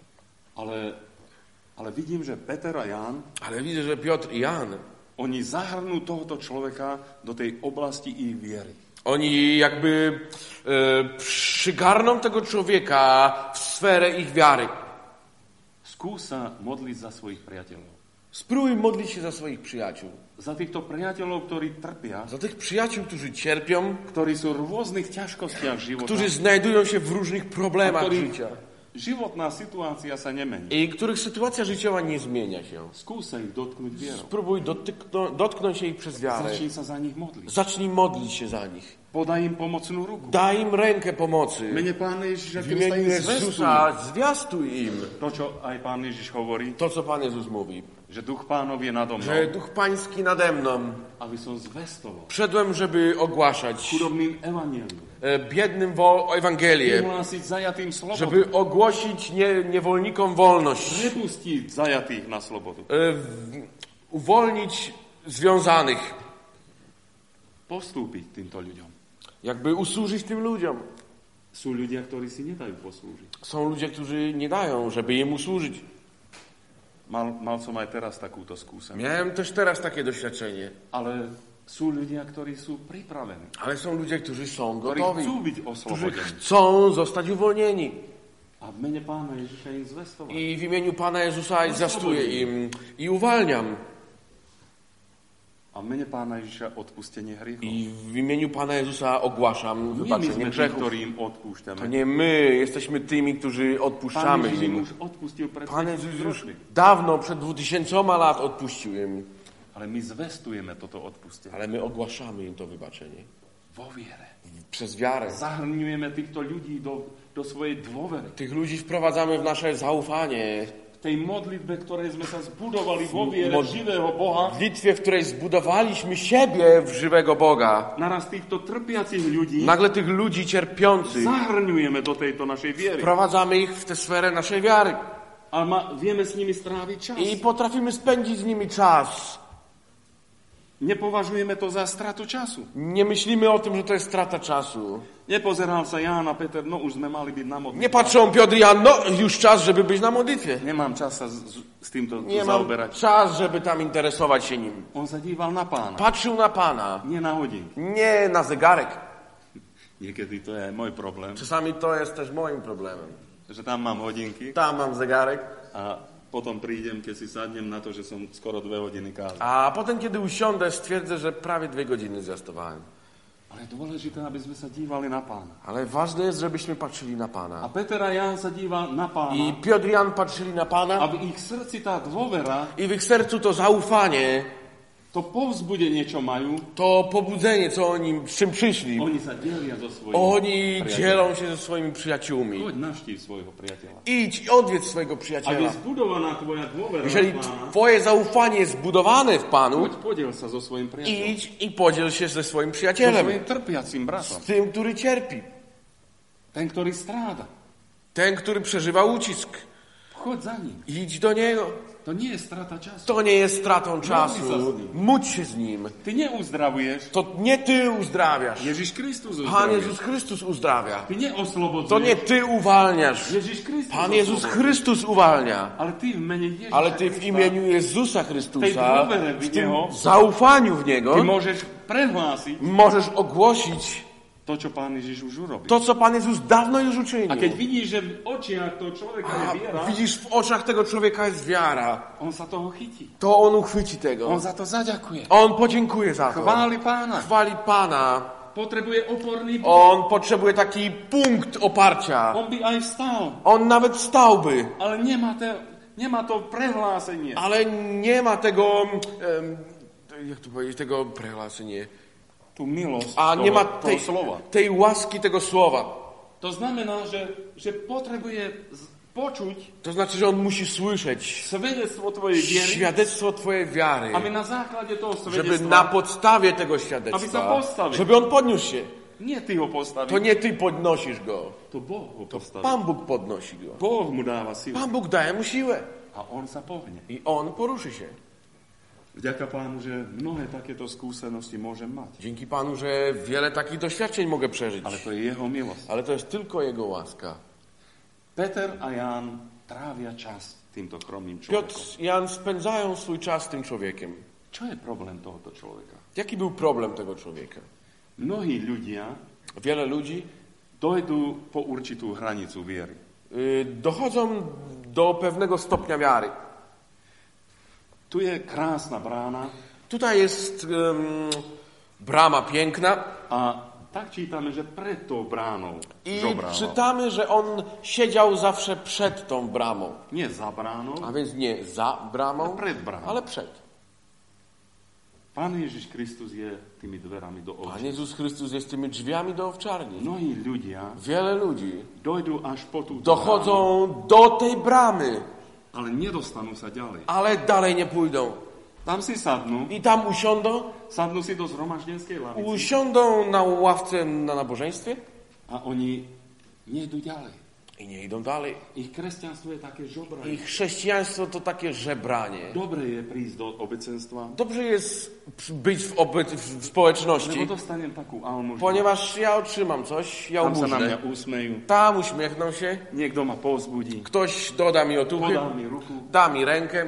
Ale vidím, že Peter a Ján, Ale widzę, że Piotr i Jan, oni zahrnú tohoto človeka do tej oblasti ich viery. oni jakby przygarną tego człowieka w sferę ich wiary. Skús sa modliť za svojich priateľov. Spróbuj modlić się za swoich przyjaciół. Za týchto priateľov, ktorí trpia, Za tych przyjaciół, którzy cierpią, ktorí sú v rôznych ťažkostiach života, którzy znajdują się w różnych problemach Który- życia. životná situácia sa nemení. i których sytuacja życiowa nie zmienia się. Skúsa ich dotknúť vierou. Spróbuj dotknąć się ich przez wiarę. Začni sa za nich modliť. Zacznij modlić się za nich. Podaj im pomocnú ruku. Daj im rękę pomocy. V mene Pána Ježiša W Krista imieniu im zvestuj. Jezusa zwiastuj im To, čo aj Pán Ježiš hovorí, to, co Pan Jezus mówi. že Duch Pánov je nado mnou, Że Duch Pański nade mną. aby som zvestoval Wszedłem, żeby ogłaszać chudobným evanjelium. biednym Ewangelię. Vyhlásiť zajatým slobodu. Żeby ogłosić niewolnikom wolność. Prepustiť zajatých na slobodu. Uwolnić związanych. Postúpiť týmto ľuďom. Jakby usłużyć tym ludziom. Sú ľudia, ktorí si nedajú poslúžiť. Są ludzie, którzy nie dają, żeby im usłużyć. Mal som aj teraz takúto skúsenosť. Miałem też teraz takie doświadczenie. Ale sú ľudia, ktorí sú pripravení. Ale są ludzie, którzy są Ktorí gotowi. chcú byť Którzy oslobodení. chcą zostać uwolnieni. A v mene Pána Ježiša im zvestovať. I w imieniu Pana Jezusa zwiastuję im i uwalniam. A v mene Pána Ježiša odpustenie hriechov. I w imieniu Pana Jezusa ogłaszam Nie my wybaczenie sme tí, grzechów. ktorí im To odpúšťame. nie my jesteśmy tymi, którzy Pán odpuszczamy Ježiš im im. už odpustil pred Pan Jezus już 2000 rokmi. dawno, przed 2000 lat odpuścił im. Ale my zvestujeme toto odpustenie. Ale my ogłaszamy im to wybaczenie. Vo viere. Przez wiarę. Zahrňujeme týchto ľudí do svojej dôvery. Tych ludzi wprowadzamy w nasze zaufanie. V tej modlitbe, ktorej sme sa zbudovali vo viere živého Boha, W bitwie, w której zbudowaliśmy siebie w żywego Boga. naraz týchto trpiacich ľudí Nagle tych ludzi cierpiących zahrňujeme do tejto našej viery. wprowadzamy ich w tę sferę naszej wiary. A vieme s nimi stráviť čas. I potrafimy spędzić z nimi czas. Nepovažujeme to za stratu času. Nie myślimy o tym, że to jest strata czasu. Nepozeral sa Ján a Peter, no už sme mali byť na modlitbe. Nie patrzą Piotr i Jan, no już czas, żeby być na modlitwie. Nemám čas sa s týmto Nie mam zaoberať. czas, żeby tam interesować się nim. On sa díval na Pána, Patrzył na Pana, nie na hodinky. nie na zegarek. Niekedy to je môj problém, Czasami to jest też moim problemem. že tam mám hodinky Tam mam zegarek, a potom prídem, keď si sadnem na to, že som skoro 2 hodiny kázal. a potem, kiedy usiądę, stwierdzę, że prawie 2 godziny zwiastowałem. Ale je dôležité, aby sme sa dívali na Pána. Ale ważne jest, żebyśmy patrzyli na A Pana. Peter a Ján sa díva na Pána, I Piotr i Jan patrzyli na Pana aby ich srdci tá dôvera, i w ich sercu to zaufanie, to povzbudenie, čo majú, to pobudzenie, co oni, z czym przyszli. oni sa delia so svojimi Oni priateľmi. dzielą się ze swoimi przyjaciółmi. Choď navštív svojho priateľa. Idź i odwiedz swojego Ak je przyjaciela. zbudovaná tvoja dôvera Jeżeli na Pána, twoje zaufanie jest zbudowane w Panu, choď podiel sa so svojim priateľom. idź i podziel się ze swoim So przyjacielem. svojim trpiacím bratom. Z tym, który cierpi. Ten, ktorý stráda. Ten, który przeżywa ucisk. Choď za ním. Idź do niego. To nie je strata času. To nie jest stratą czasu. się z nim. Módl się z nim. Ty neuzdravuješ. To nie ty uzdrawiasz. Ježiš Kristus Pan uzdravuje. Jezus Chrystus uzdrawia. Ty neoslobodzuješ. To nie ty uwalniasz. Ježiš Kristus Pan Jezus osloboduje. Chrystus uwalnia. Ale ty v mene Ježiša Ale ty w Krista, imieniu Jezusa tej Chrystusa, dôvere v w tym Neho, zaufaniu w Niego, ty môžeš prehlásiť możesz ogłosić to, čo Pán Ježiš už urobil. to, co Pan Jezus dawno już A uczynił. keď vidíš, že v očiach toho človeka je A viera, widzisz, w oczach tego człowieka jest wiara. on sa toho chytí. To on uchwyci tego. On za to zaďakuje. On podziękuje za to. Chváli Pána. Chwali Pana. Potrebuje oporný bod. On potrzebuje taki punkt oparcia. On by aj vstal, On nawet stałby, ale nemá to prehlásenie. ale nie ma tego, jak to powiedzieć, tego prehlasenie. Tú milosť A nie ma toho slova. tej łaski tego słowa. To znamená, že potrebuje počuť To znaczy, że on musi słyszeć svedectvo tvojej viery, świadectwo twojej wiary, aby na základe toho żeby na svedectva, podstawie tego Aby sa świadectwa, postawił. żeby on podniósł się. nie ty ho postavíš, To nie ty podnosisz go, to Boh ho postaví. Pan Bóg podnosi go. Boh mu dáva silu Pan Bóg daje mu siłę a on sa pohne. i on poruszy się. Vďaka Pánu, že mnohé takéto skúsenosti môžem mať. Dzięki Panu, że wiele takich doświadczeń mogę przeżyć. Ale to je jeho milosť. Ale to jest tylko Jego łaska. Peter a Ján trávia čas týmto chromným Piotr človekom. i Jan spędzają swój czas z tym człowiekiem. Čo je problém tohoto človeka? Jaki był problem tego człowieka? Mnohí ľudia Wiele ludzi dojdú po určitú hranicu viery. dochodzą do pewnego stopnia wiary. Tu je krásna brána Tutaj jest brama piękna a tak čítame, že pred tou bránou I žobrával. czytamy, że on siedział zawsze przed tą bramą. Nie za bránou, A więc nie za bramą, pred bránou. ale przed. Pán Ježiš Kristus je tými dverami do Pan ovčí. Jezus Chrystus jest tymi drzwiami do owczarni. Mnohí ľudia Wiele ludzi dojdú až po túto bránu, dochodzą do tej bramy, ale nedostanú sa ďalej. ale dalej nie pójdą. Tam si sadnú, I tam sadnú si do zhromaždenskej lavice usiądą na ławce na nabożeństwie a oni nejdu ďalej. i nie idą dalej. Ich kresťanstvo je také žobranie. Ich chrześcijaństwo to takie żebranie. Dobre je prísť do obecenstva, Dobrze jest być w społeczności, lebo dostanem takú almužnu. ponieważ ja otrzymam coś, ja Tam sa na mňa umóżę. usmejú, Tam uśmiechną się, niekto ma povzbudí, ktoś doda mi otuchy, podá mi ruku, da mi rękę,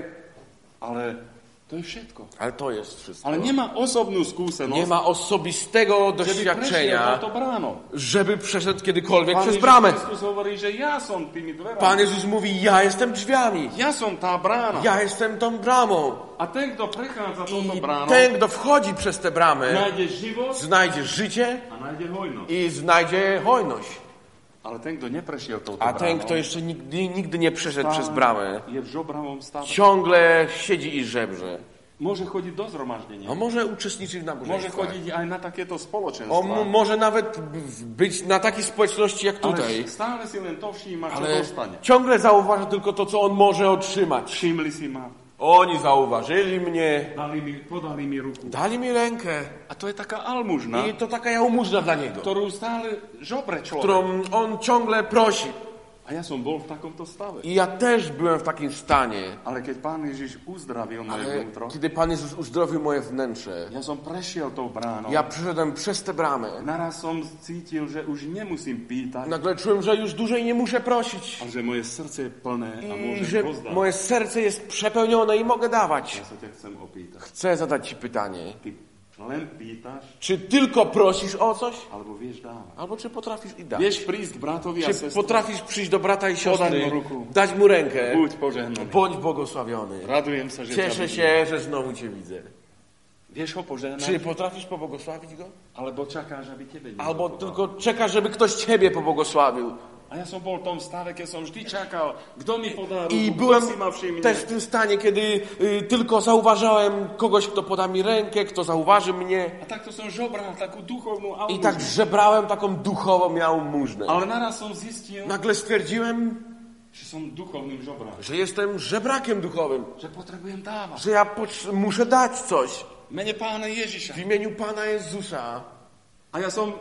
ale to je všetko. ale to jest wszystko. Ale nemá osobnú skúsenosť, Nie ma osobistego že by prešiel doświadczenia, touto bránou. żeby przeszedł kiedykolwiek Pán przez Ježiš bramę. Kristus hovorí, že ja som tými dverami. Pan Jezus mówi, ja jestem drzwiami, Ja som tá brána. ja jestem tą bramą. A ten, kto prechádza touto I bránou, ten, kto wchodzi przez te bramy, nájde život znajdzie życie a nájde hojnosť. i znajdzie hojność. Ale ten, kto neprešiel touto A ten, bránou, kto jeszcze nigdy nie przeszedł stále przez bramę, je v žobravom stave. ciągle siedzi i żebrze. Môže chodiť do zhromaždenia. A może uczestniczyć w Môže nabożeństwach. chodiť aj na takéto On spoločenstva. może nawet być na takiej społeczności jak Ale tutaj, stále si len to všíma, čo ale dostane. ciągle zauważa tylko to, co on może otrzymać. Všimli si ma, Oni zauważyli mnie, podali mi ruku. dali mi rękę A to je taká almužna, i to taka jałmużna dla niego, ktorú stále žobre človek. którą on ciągle prosi. A ja som bol v takomto stave. I ja też byłem w takim stanie, Ale keď Pán Ježiš uzdravil moje ale vnútro, kiedy Pan Jezus uzdrowił moje wnętrze, ja som prešiel tou bránou. ja przyszedłem przez tę bramę. Naraz som cítil, že už nemusím pýtať, Nagle czułem, że już dłużej nie muszę prosić. a že moje srdce je plné a I môžem że pozdať. moje serce jest przepełnione i mogę dawać. Ja sa ťa chcem opýtať. Chcę zadać Ci pytanie. Ty len pýtaš, Czy tylko prosisz o coś? alebo vieš dávať. Albo czy potrafisz i dać? Vieš prísť k bratovi a Czy sestre, potrafisz przyjść do brata i siostry, Podaj mu ruku. dać mu rękę? buď požehnaný. Bądź błogosławiony. Radujem sa, že ťa Cieszę vidím. się, że znowu Cię widzę. Vieš ho požehnať, Czy potrafisz pobłogosławić go? alebo čakáš, aby tebe niekto Albo podal. tylko czekasz, żeby ktoś Ciebie pobłogosławił. A ja som bol v tom stave, keď som vždy čakal, kto mi podá ruku, I kto byłem si ma všimne. też w tym stanie, kiedy tylko zauważałem kogoś, kto poda mi rękę, kto zauważy mnie. A takto som žobral takú duchovnú I almužnu. tak żebrałem taką duchową jałmużnę. Ale naraz som zistil, Nagle stwierdziłem, že som duchovným žobrákom. że jestem żebrakiem duchowym, Že potrebujem dávať. że ja muszę dać coś V mene Pána Ježiša. w imieniu Pana Jezusa. A ja som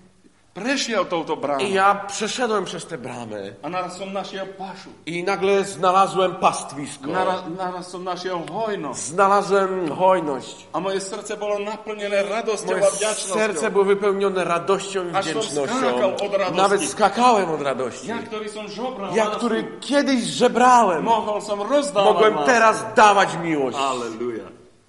prešiel touto bránou. I ja przeszedłem przez tę bramę A naraz som našiel pašu. i nagle znalazłem pastwisko. Naraz som našiel hojnosť. Znalazłem hojność. A moje srdce bolo naplnené radosťou Moje a vďačnosťou. serce było wypełnione radością i Aż som wdzięcznością. skakał od radości. Nawet skakałem od radości. Ja, ktorý som žobral Ja, lásku, który kiedyś żebrałem, mohol som rozdávať mogłem lásku. teraz dawać miłość. Aleluja.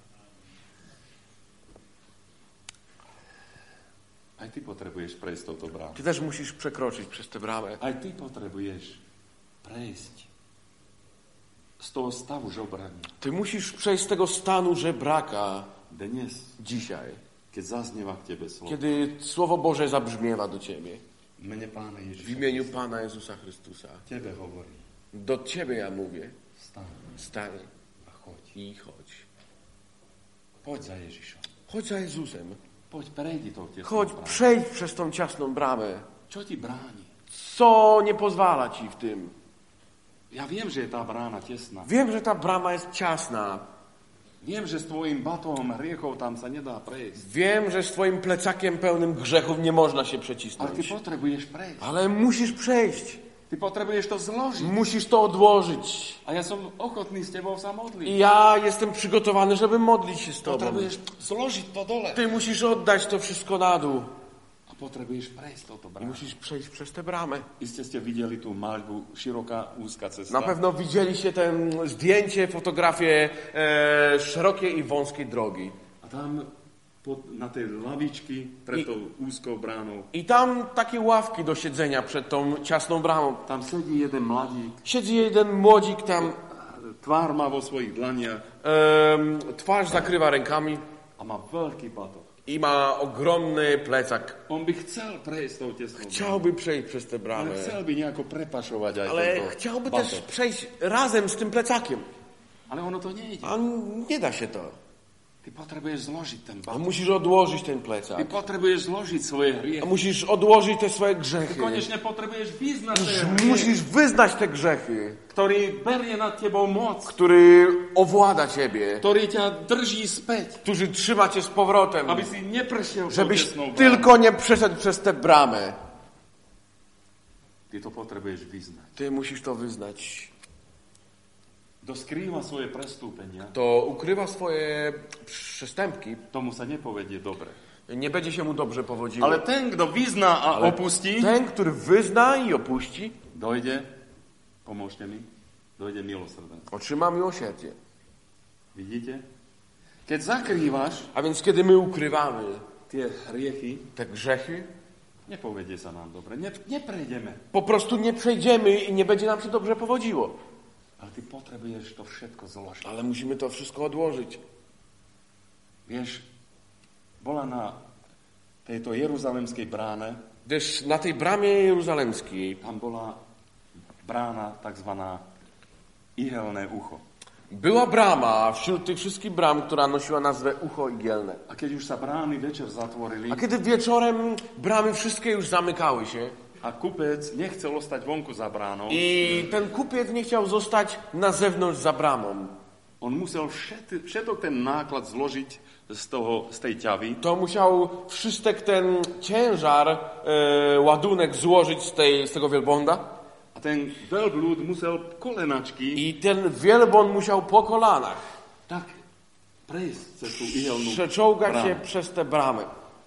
Aj ty potrebuješ prejsť touto bránou. Ty też musisz przekroczyć przez tę bramę. Aj ty potrebuješ prejsť z toho stavu žobrania. Ty musisz przejść z tego stanu żebraka Dnes, dzisiaj, keď zaznieva k tebe slovo. kiedy Słowo Boże zabrzmiewa do Ciebie. V mene Pána W Ježiša. imieniu Pana Jezusa Chrystusa. Tebe hovorí. Do Ciebie ja mówię. Staň Stań a choď. i chodź. Poď za Ježišom. Chodź za Jezusem. Poď, prejdi tou tesnou Chodź, bránou. przejdź przez tą ciasną bramę. Čo ti bráni? Co nie pozwala Ci w tym? Ja viem, že je tá brána tesná. Wiem, że ta brama jest ciasna. Viem, že s tvojim batom hriechov tam sa nedá prejsť. Wiem, że z Twoim plecakiem pełnym grzechów nie można się Ale ty przecisnąć. potrebuješ prejsť. Ale musisz przejść. Ty potrebuješ to zložiť. Musisz to odłożyć. A ja som ochotný s tebou sa modliť. I ja jestem przygotowany, żeby modlić się z Tobą. Potrebuješ zložiť to dole. Ty musisz oddać to wszystko na dół. A potrebuješ prejsť touto I bránou. musisz przejść przez tę bramę. Iste ste videli tú maľbu, široká, úzka cesta. Na pewno widzieliście ten zdjęcie, fotografię szerokiej i wąskiej drogi. A tam na tej lavičky pred tou úzkou bránou, I tam takie ławki do siedzenia przed tą ciasną bramą. tam sedí jeden mladík, Siedzi jeden młodzik tam, tvár má vo svojich dlaniach twarz zakrywa rękami a má veľký batoh. I ma ogromny plecak. On by chcel prejsť tou tesnou bránou. Chciałby przejść przez tę Ale bramę. chcel by nejako prepašovať aj Ale tento chciałby batok. też przejść razem z tym plecakiem. Ale ono to nejde. A nie da się to. Ty potrebuješ zložiť ten A batok. musisz odłożyć ten Ty plecak. potrebuješ zložiť svoje A hriechy. musisz odłożyć te swoje Ty grzechy. konečne potrebuješ vyznať tie hriechy, Musisz wyznać te grzechy, ktorý berie nad tebou moc, który owłada ciebie, ktorý ťa drží späť, który trzyma cię z powrotem, aby si neprešiel tou żebyś tesnou bránou. tylko nie przeszedł przez tę bramę. Ty to potrebuješ vyznať. Ty musisz to wyznać. Kto skrýva svoje prestúpenia, To ukrywa swoje przestępki, tomu sa nepovedie dobre. nie będzie się mu dobrze powodziło. Ale ten, kto vyzná a Ale opustí, ten, który wyzna i opuści, dojde, pomôžte mi, dojde milosrdenstvo. otrzyma miłosierdzie. Vidíte? Keď zakrývaš A więc kiedy my ukrywamy tie hriechy, te grzechy, nepovedie sa nám dobre. Neprejdeme. po prostu nie przejdziemy i nie będzie nam się dobrze powodziło. Ale ty potrebuješ to všetko zložiť. Ale musimy to wszystko odłożyć. Vieš, bola na tejto jeruzalemskej bráne, Gdyż na tej bramie jeruzalemskiej tam bola brána takzvaná ihelné ucho. była brama wśród tych wszystkich bram, która nosiła nazwę Ucho Igielne. A keď už sa brány večer zatvorili A kiedy wieczorem bramy wszystkie już zamykały się a kupec nechcel ostať vonku za bránou, i ten kupiec nie chciał zostać na zewnątrz za bramą, on musel všetok ten náklad zložiť z tej ťavy to musiał wszystek ten ciężar, ładunek złożyć z tego wielbłąda a ten veľblúd musel kolenačky i ten wielbłąd musiał po kolanach tak prejsť cez tú ihelnú przeczołgać się bránu. przez tę bramę.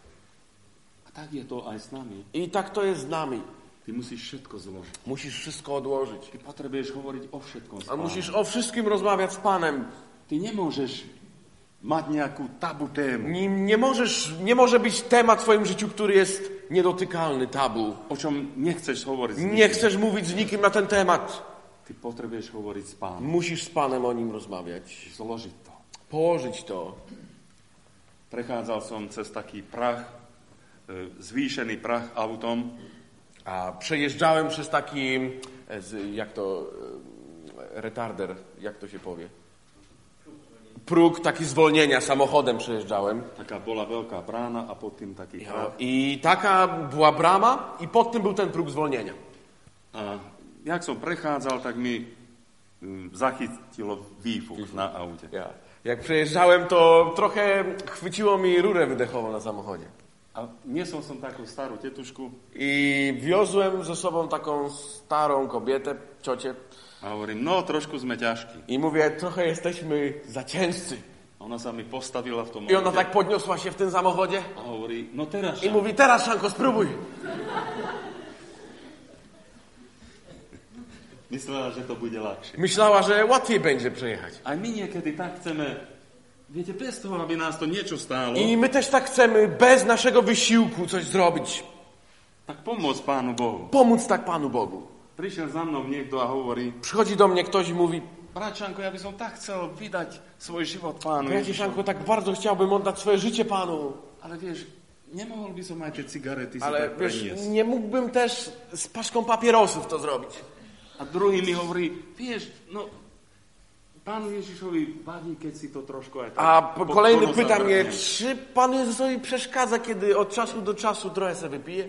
A tak je to aj s nami. I tak to jest z nami. Ty musíš všetko zložiť. Musisz wszystko odłożyć. Ty potrebuješ hovoriť o všetkom s A Pánom. musisz o wszystkim rozmawiać z Panem. Ty nemôžeš mať nejakú tabu tému, Nie może być temat w twoim życiu, który jest niedotykalny, tabu. o čom nechceš hovoriť s Nie nikým. chcesz mówić z nikim na ten temat. Ty potrebuješ hovoriť s Pánom. Musisz z Panem o nim rozmawiać. Zložiť to. Położyć to. Prechádzal som cez taký prach, zvýšený prach autom. A przejeżdżałem przez taki, retarder, jak to się powie? Próg taki zwolnienia, samochodem przejeżdżałem. Taká bola veľká brána a pod tým taký prach. I taka była brama i pod tym był ten próg zwolnienia. A jak som prechádzal, tak mi zachytilo výfuk na aute. Jak przejeżdżałem, to trochę chwyciło mi rurę wydechową na samochodzie. A niesol som takú starú tetušku I wiozłem ze sobą taką starą kobietę, ciocię. a hovorím, no trošku sme ťažkí. I mówię, trochę jesteśmy za ciężcy. Ona sa mi postavila v tom I ona aute tak podniosła się w tym samochodzie a hovorí, no teraz i mówi, teraz Szanko, spróbuj. myslela, že to bude ľahšie. Myślała, że łatwiej będzie przejechać. A my niekedy tak chceme, viete, bez toho, aby nás to niečo stálo, I my też tak chcemy bez naszego wysiłku coś zrobić. tak pomôcť Pánu Bohu. Pomóc tak Panu Bogu. Prišiel za mnou niekto a hovorí, Przychodzi do mnie ktoś i mówi, bračanko, ja by som tak chcel vydať svoj život Pánu bracie Ježišovi. Szanko, tak bardzo chciałbym oddać swoje życie Panu. Ale vieš, nemohol by som aj tie cigarety si Ale tak wiesz, preniesť. nie mógłbym też z paczką papierosów to zrobić. A druhý mi hovorí, vieš, no, Pánu Ježišovi vadí, keď si to trošku aj tak... A kolejny pod pyta nosa mnie, vrtneš. czy Pan Jezusowi przeszkadza, kiedy od czasu do czasu trochę sobie wypije?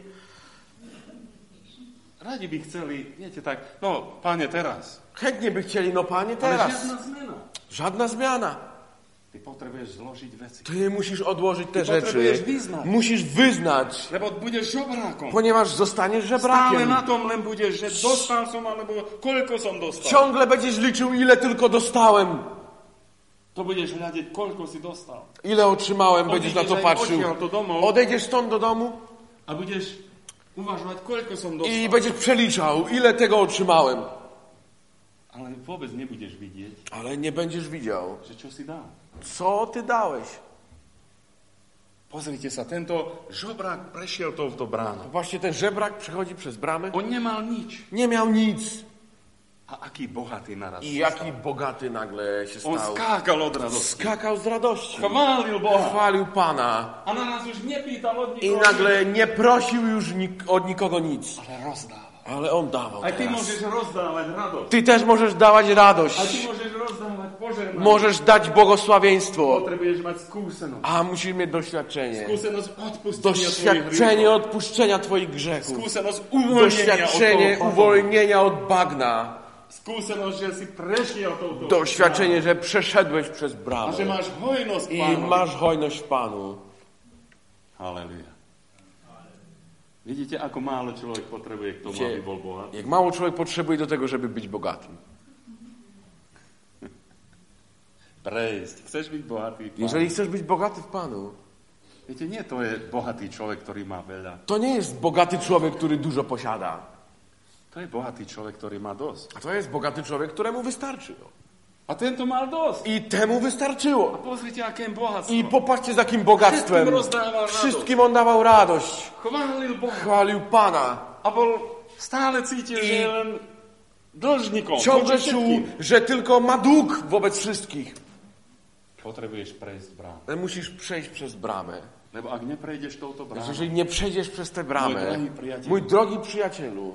Radi by chceli, viete tak, no, Pane, teraz. Chętnie by chcieli, no Panie, Ale teraz. žiadna zmena. Żadna zmiana. Ty potrebuješ zložiť veci. Ty musisz odłożyć te Ty rzeczy. potrzebujesz wyznać. Musisz wyznać, Lebo budeš žobrákom. ponieważ zostaniesz Stále żebrakiem. na tom len budeš, že dostal som, alebo koľko som dostal. Ciągle będziesz liczył, ile tylko dostałem. To budeš hľadiť, koľko si dostal. Ile otrzymałem, będziesz na to Odídeš aj patrzył. odtiaľ to domov Odejdziesz stąd do domu a budeš uvažovať, koľko som dostal. i będziesz przeliczał, ile tego otrzymałem. Ale vôbec nebudeš vidieť, Ale nie będziesz widział, že čo si dal. co ty dałeś. Pozrite sa, tento žobrák prešiel touto bránou. Właśnie ten żebrak przechodzi przez bramę. On nemal nič. Nie miał nic. A aký bohatý naraz. I jaki bogaty nagle się On stał. skákal od radosti. Skakał z radości. Chválil Boha. Chwalił Pana. A naraz už nepýtal od I nikoho. nagle nie prosił już od nikogo nic. Ale rozdával. Ale on dawał Aj ty teraz. môžeš rozdávať radosť. Ty też możesz dawać A ty radość. môžeš rozdávať požehnanie. Możesz dać błogosławieństwo. Potrebuješ mať skúsenosť. A musisz mieć doświadczenie. Skúsenosť odpustenia tvojich Doświadczenie hriechov. odpuszczenia Twoich grzechów. Skúsenosť uvoľnenia Doświadczenie od toho. uwolnienia od bagna. Skúsenosť, že si prešiel touto. Doświadczenie, że przeszedłeś przez A bramę. že máš hojnosť I Pánovi. masz hojność w Panu. Halleluja. Vidíte, ako málo človek potrebuje k tomu, Wiecie, aby bol bohatý? Jak mało człowiek potrzebuje do tego, żeby być bogatym. Prejsť. Chceš byť bohatý? Pán? Jeżeli chcesz być bogaty w Panu, Viete, nie to je bohatý človek, ktorý má veľa. to nie jest bogaty człowiek, który dużo posiada. To je bohatý človek, ktorý má dosť. A to jest bogaty człowiek, któremu wystarczy. A tento mal dosť. I temu wystarczyło. Pozrite, aké bogactwo. I popatrzcie, z jakim bogactwem. Wszystkim rozdawał radość. Wszystkim on dawał radość. Chválil Boha. Chwalił Pana. A bol stále cítil, že je len dlžníkom. Ciągle voči czuł, všetkým. że tylko ma dług wobec wszystkich. Potrebuješ prejsť bránu. Ale musisz przejść przez bramę. Lebo ak neprejdeš touto bránou, Jeżeli nie przejdziesz przez tę bramę, Mój drogi przyjacielu. mój drogi przyjacielu,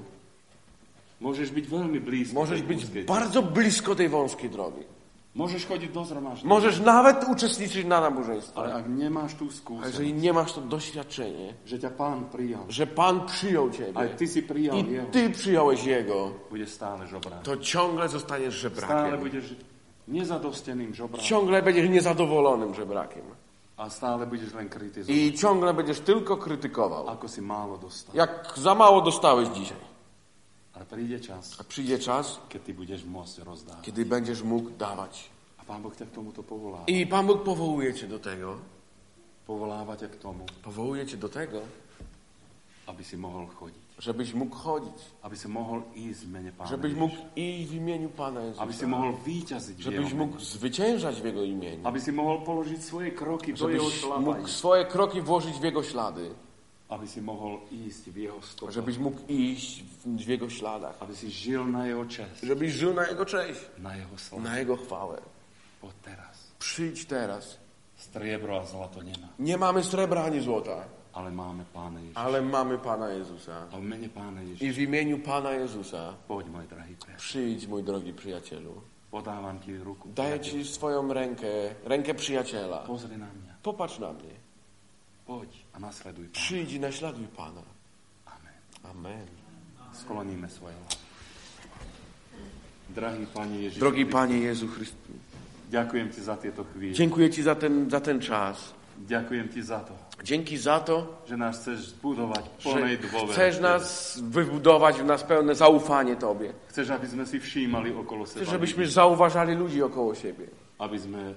môžeš byť veľmi blízko. możesz tej być úzkej bardzo blisko tej wąskiej drogi. Możesz chodzić do zgromadzenia. Możesz nawet uczestniczyć na nabożeństwie. Ale ak nemáš tú A skúsenosť, jeżeli nie masz to doświadczenie, že ťa Pán prijal, że Pan przyjął aj Ciebie ty si prijal i Jeho, Ty przyjąłeś Jego, budeš stále žobrák. to ciągle zostaniesz Stále żebrakiem. budeš nezadosteným žobrákom. Ciągle będziesz niezadowolonym żebrakiem. A stále budeš len kritizovať, I ciągle będziesz tylko krytykował. ako si málo dostal. Jak za mało dostałeś dzisiaj. Ale príde čas, A przyjdzie czas, keď ty budeš môcť rozdávať. kiedy będziesz mógł dawać. A Pán Boh ťa k tomuto povolá. I Pan Bóg powołuje Cię do tego. Povoláva ťa k tomu, Powołuje Cię do tego, aby si mohol chodiť. żebyś mógł chodzić. Aby si mohol ísť v mene Pána Żebyś Ježiša. mógł iść w imieniu Pana Aby si Jezusa. mohol víťaziť v Żebyś Jeho mógł mene. zwyciężać w Jego imieniu. Aby si mohol položiť svoje kroky do Jeho Żebyś šlapaní. mógł swoje kroki włożyć w Jego ślady. Aby si mohol ísť v Jeho stopách. Żebyś mógł iść w Jego śladach. Aby si žil na Jeho čest. Żebyś żył na Jego cześć, Na Jeho slavu. na Jego chwałę. Poď teraz. Przyjdź teraz. Striebro a zlato nemá. Nie mamy srebra ani złota, Ale máme Pána Ježiša. ale mamy Pana Jezusa. A v mene Pána I Ježiša. w imieniu Pana Jezusa Poď, môj drahý priateľ. przyjdź, mój drogi przyjacielu. Podávam ti ruku. Daję priateľ. Ci swoją rękę przyjaciela. Pozri na mňa. Popatrz na mnie. Poď a nasleduj Pána. Przyjdź i naśladuj Pana. Amen. Amen. Skloníme svoje hlavy. Drahý Pane Ježiš. Drogi Panie Jezu Chrystu, Ďakujem ti za tieto chvíle. dziękuję Ci za ten czas. Ďakujem ti za to, Dzięki za to, že nás chceš zbudovať że plnej dôvere. chcesz nas wybudować w nas pełne zaufanie Tobie. Chceš, aby sme si všímali okolo seba. Chcesz, żebyśmy zauważali ludzi około siebie. Aby sme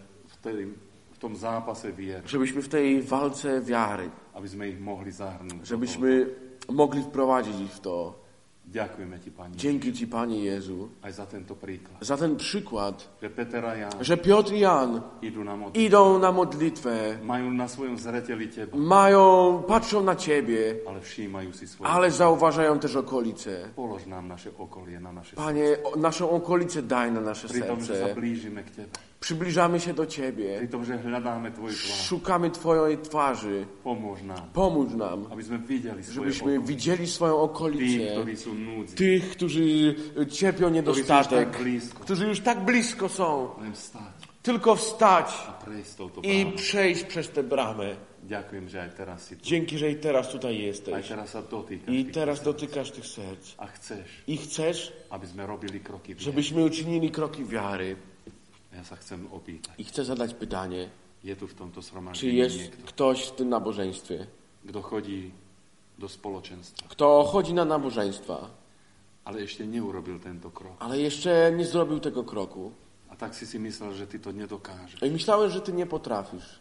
v tom zápase viery, Żebyśmy w tej walce wiary, aby sme ich mohli zahrnúť. żebyśmy mogli wprowadzić ich w to. Ďakujeme ti, Pane. Dzięki Ci, Panie Jezu, Aj za tento príklad. za ten przykład, Že Peter a Ján że Piotr i Jan idú na modlitbu. idą na modlitwę, Majú na svojom zreteli teba, patrzą na Ciebie, ale všímajú si svoje. ale zauważają też okolice. Polož nám naše okolie na naše Panie, naszą okolicę daj na nasze Pri tom, že sa serce. blížime k tebe. Przybliżamy się do Pri Ciebie, tom, že hľadáme tvoju tvár. szukamy Twojej twarzy. Pomôž nám, Pomóż nam, aby sme videli svoje żebyśmy okolie. widzieli swoją Tých, okolicę. ktorí sú núdzi. Tych, którzy cierpią niedostatek, tak blisko. którzy już tak blisko są. Len vstať Tylko wstać a prejsť touto i bránou. przejść przez tę bramę. Ďakujem, že aj teraz si tu. Dzięki, że i teraz tutaj Aj jesteś. teraz sa dotýkaš. I tých teraz srdc. dotykasz tych serc. A chceš, I chcesz, aby sme robili kroky viery. żebyśmy uczynili kroki wiary. Ja sa chcem opýtať. I chcę zadać pytanie, Je tu v tomto czy zhromaždení jest niekto, ktoś w tym nabożeństwie, kto chodí do spoločenstva, kto chodzi na nabożeństwa, ale ešte neurobil tento krok. ale jeszcze nie zrobił tego kroku. A tak si myslel, že ty to nedokážeš I myślałem, że ty nie potrafisz.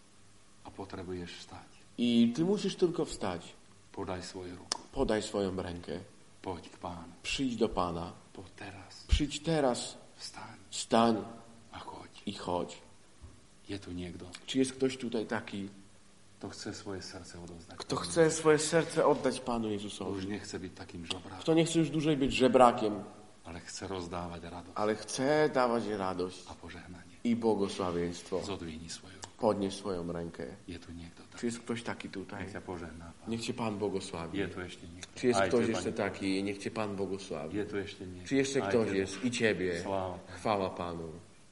a potrebuješ vstať. I ty musisz tylko wstać. Podaj svoju ruku. Podaj swoją rękę. Poď k Pánu. Przyjdź do Pana. Poď teraz. Przyjdź teraz. Vstaň Stań a choď. i chodź. Je tu niekto, Czy jest ktoś tutaj taki, kto chce svoje srdce odovzdať? kto chce swoje serce oddać Panu Kto Jezusowi? už nechce byť takým žobrákom. Kto nie chce już dłużej być żebrakiem? ale chce rozdávať radosť ale chce dawać radość a požehnanie. i błogosławieństwo. Zodvihni svoju ruku. Podnieś swoją rękę. Je tu niekto Czy taký? jest ktoś taki tutaj? Nech ťa požehná, Pán. Niech Cię Pan błogosławi. Je tu ešte niekto? Czy jest Aj ktoś teba jeszcze niekto. taki? Niech Cię Pan błogosławi. Je tu ešte niekto? Czy jeszcze Aj ktoś teba. jest? I Ciebie. Sláva. Chwała Panu.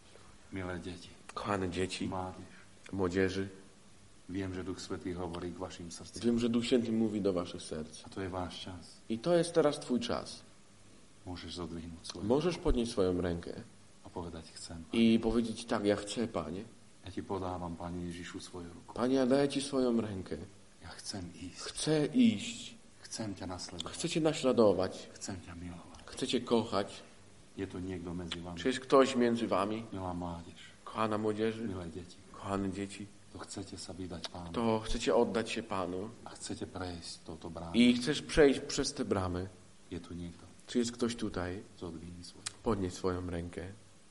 Milé deti, Kochane dzieci, mládež, młodzieży, viem, že Duch Svätý hovorí k vašim srdciam. wiem, że Duch Święty mówi do waszych serc. A to je váš čas. I to jest teraz Twój czas. Môžeš zodvihnúť svoju Możesz podnieść swoją rękę a povedať chcem. i powiedzieć tak, ja chcę, Panie. Ja ti podávam, Pane Ježišu, svoju ruku. Panie, ja daję Ci swoją rękę. Ja chcem ísť. Chcę iść. Chcem ťa nasledovať. Chcę Cię naśladować. Chcem ťa milovať. Chcę Cię kochać. Je tu niekto medzi vami? Czy jest ktoś między Wami? Milá mládež, Kochana młodzieży, milé deti, kochane dzieci, to chcete sa vydať Pánu to chcecie oddać się Panu a chcete prejsť touto bránou. i chcesz przejść przez te bramy. Je tu niekto? Czy jest ktoś tutaj? Zodvihni svoju. Podnieś swoją rękę.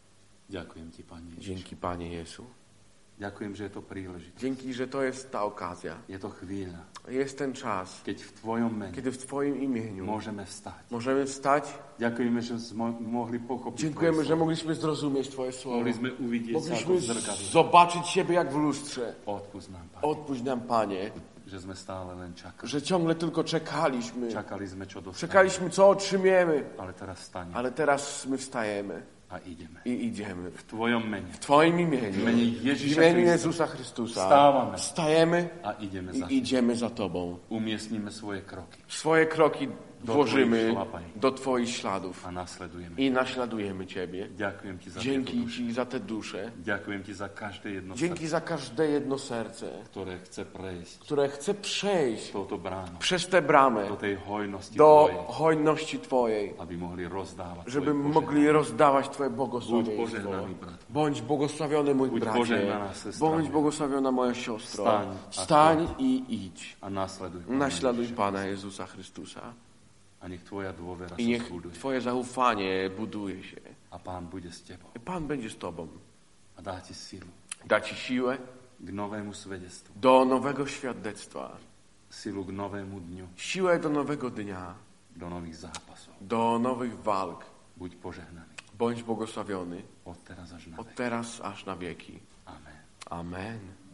Ďakujem ti, Pane Ježišu. Dzięki, Panie Jezu. Ďakujem, že je to príležitosť. Dzięki, że to jest ta okazja. Je to chvíľa, Jest ten czas, keď v Tvojom mene kiedy w Twoim imieniu môžeme vstať. możemy wstać. Ďakujeme, že sme mohli pochopiť Dziękujemy, Tvoje że slovo. mogliśmy zrozumieć Twoje słowo. Mohli sme uvidieť sa Mogliśmy ako v zrkadle. zobaczyć siebie jak w lustrze. Odpust nám, Pane, Odpuść nam, Panie, že sme stále len čakali. że ciągle tylko czekaliśmy. Čakali sme, čo dostaneme. Czekaliśmy, co otrzymiemy. Ale teraz staniemy Ale teraz my wstajemy a ideme. i idziemy. V Tvojom mene W Twoim imieniu. W imieniu W Jezusa imieniu Chrystusa. Jezusa Chrystusa. Wstawamy. Wstajemy a ideme za i idziemy za Tobą. Umiestnime svoje kroky Swoje kroki włożymy Twoich szlapań. do Twoich śladów a nasledujeme. i naśladujemy Ciebie. Ďakujem Ti za tieto Dzięki duše. Ci za te dusze. Ďakujem Ti za každé jedno Dzięki srdce, za każde jedno serce, ktoré chce prejsť które chce przejść touto bránou przez te bramy do tej hojnosti do Tvojej, hojności Twojej, aby mohli rozdávať żeby Tvoje mogli požehnanie. rozdawać Twoje Buď błogosławieństwo. požehnaný, brat. Bądź błogosławiony mój Buď bracie, pożegnana sestra bądź moja. błogosławiona moja siostro. Wstań, a Wstań chodź. i idź. A nasleduj Pána Naśladuj Ježiša. Pana Jezusa Chrystusa. A nech Tvoja dôvera I sa niech zbuduje. Twoje zaufanie buduje się. A Pán bude s Tebou. Pan będzie z Tobą. A dá Ti silu Da Ci siłę k novému svedectvu. do nowego świadectwa. Silu k novému dňu. Siłę do nowego dnia. Do nových zápasov. Do nowych walk. Buď požehnaný. Bądź błogosławiony Od teraz až na od vek. teraz aż na wieki. Amen. Amen.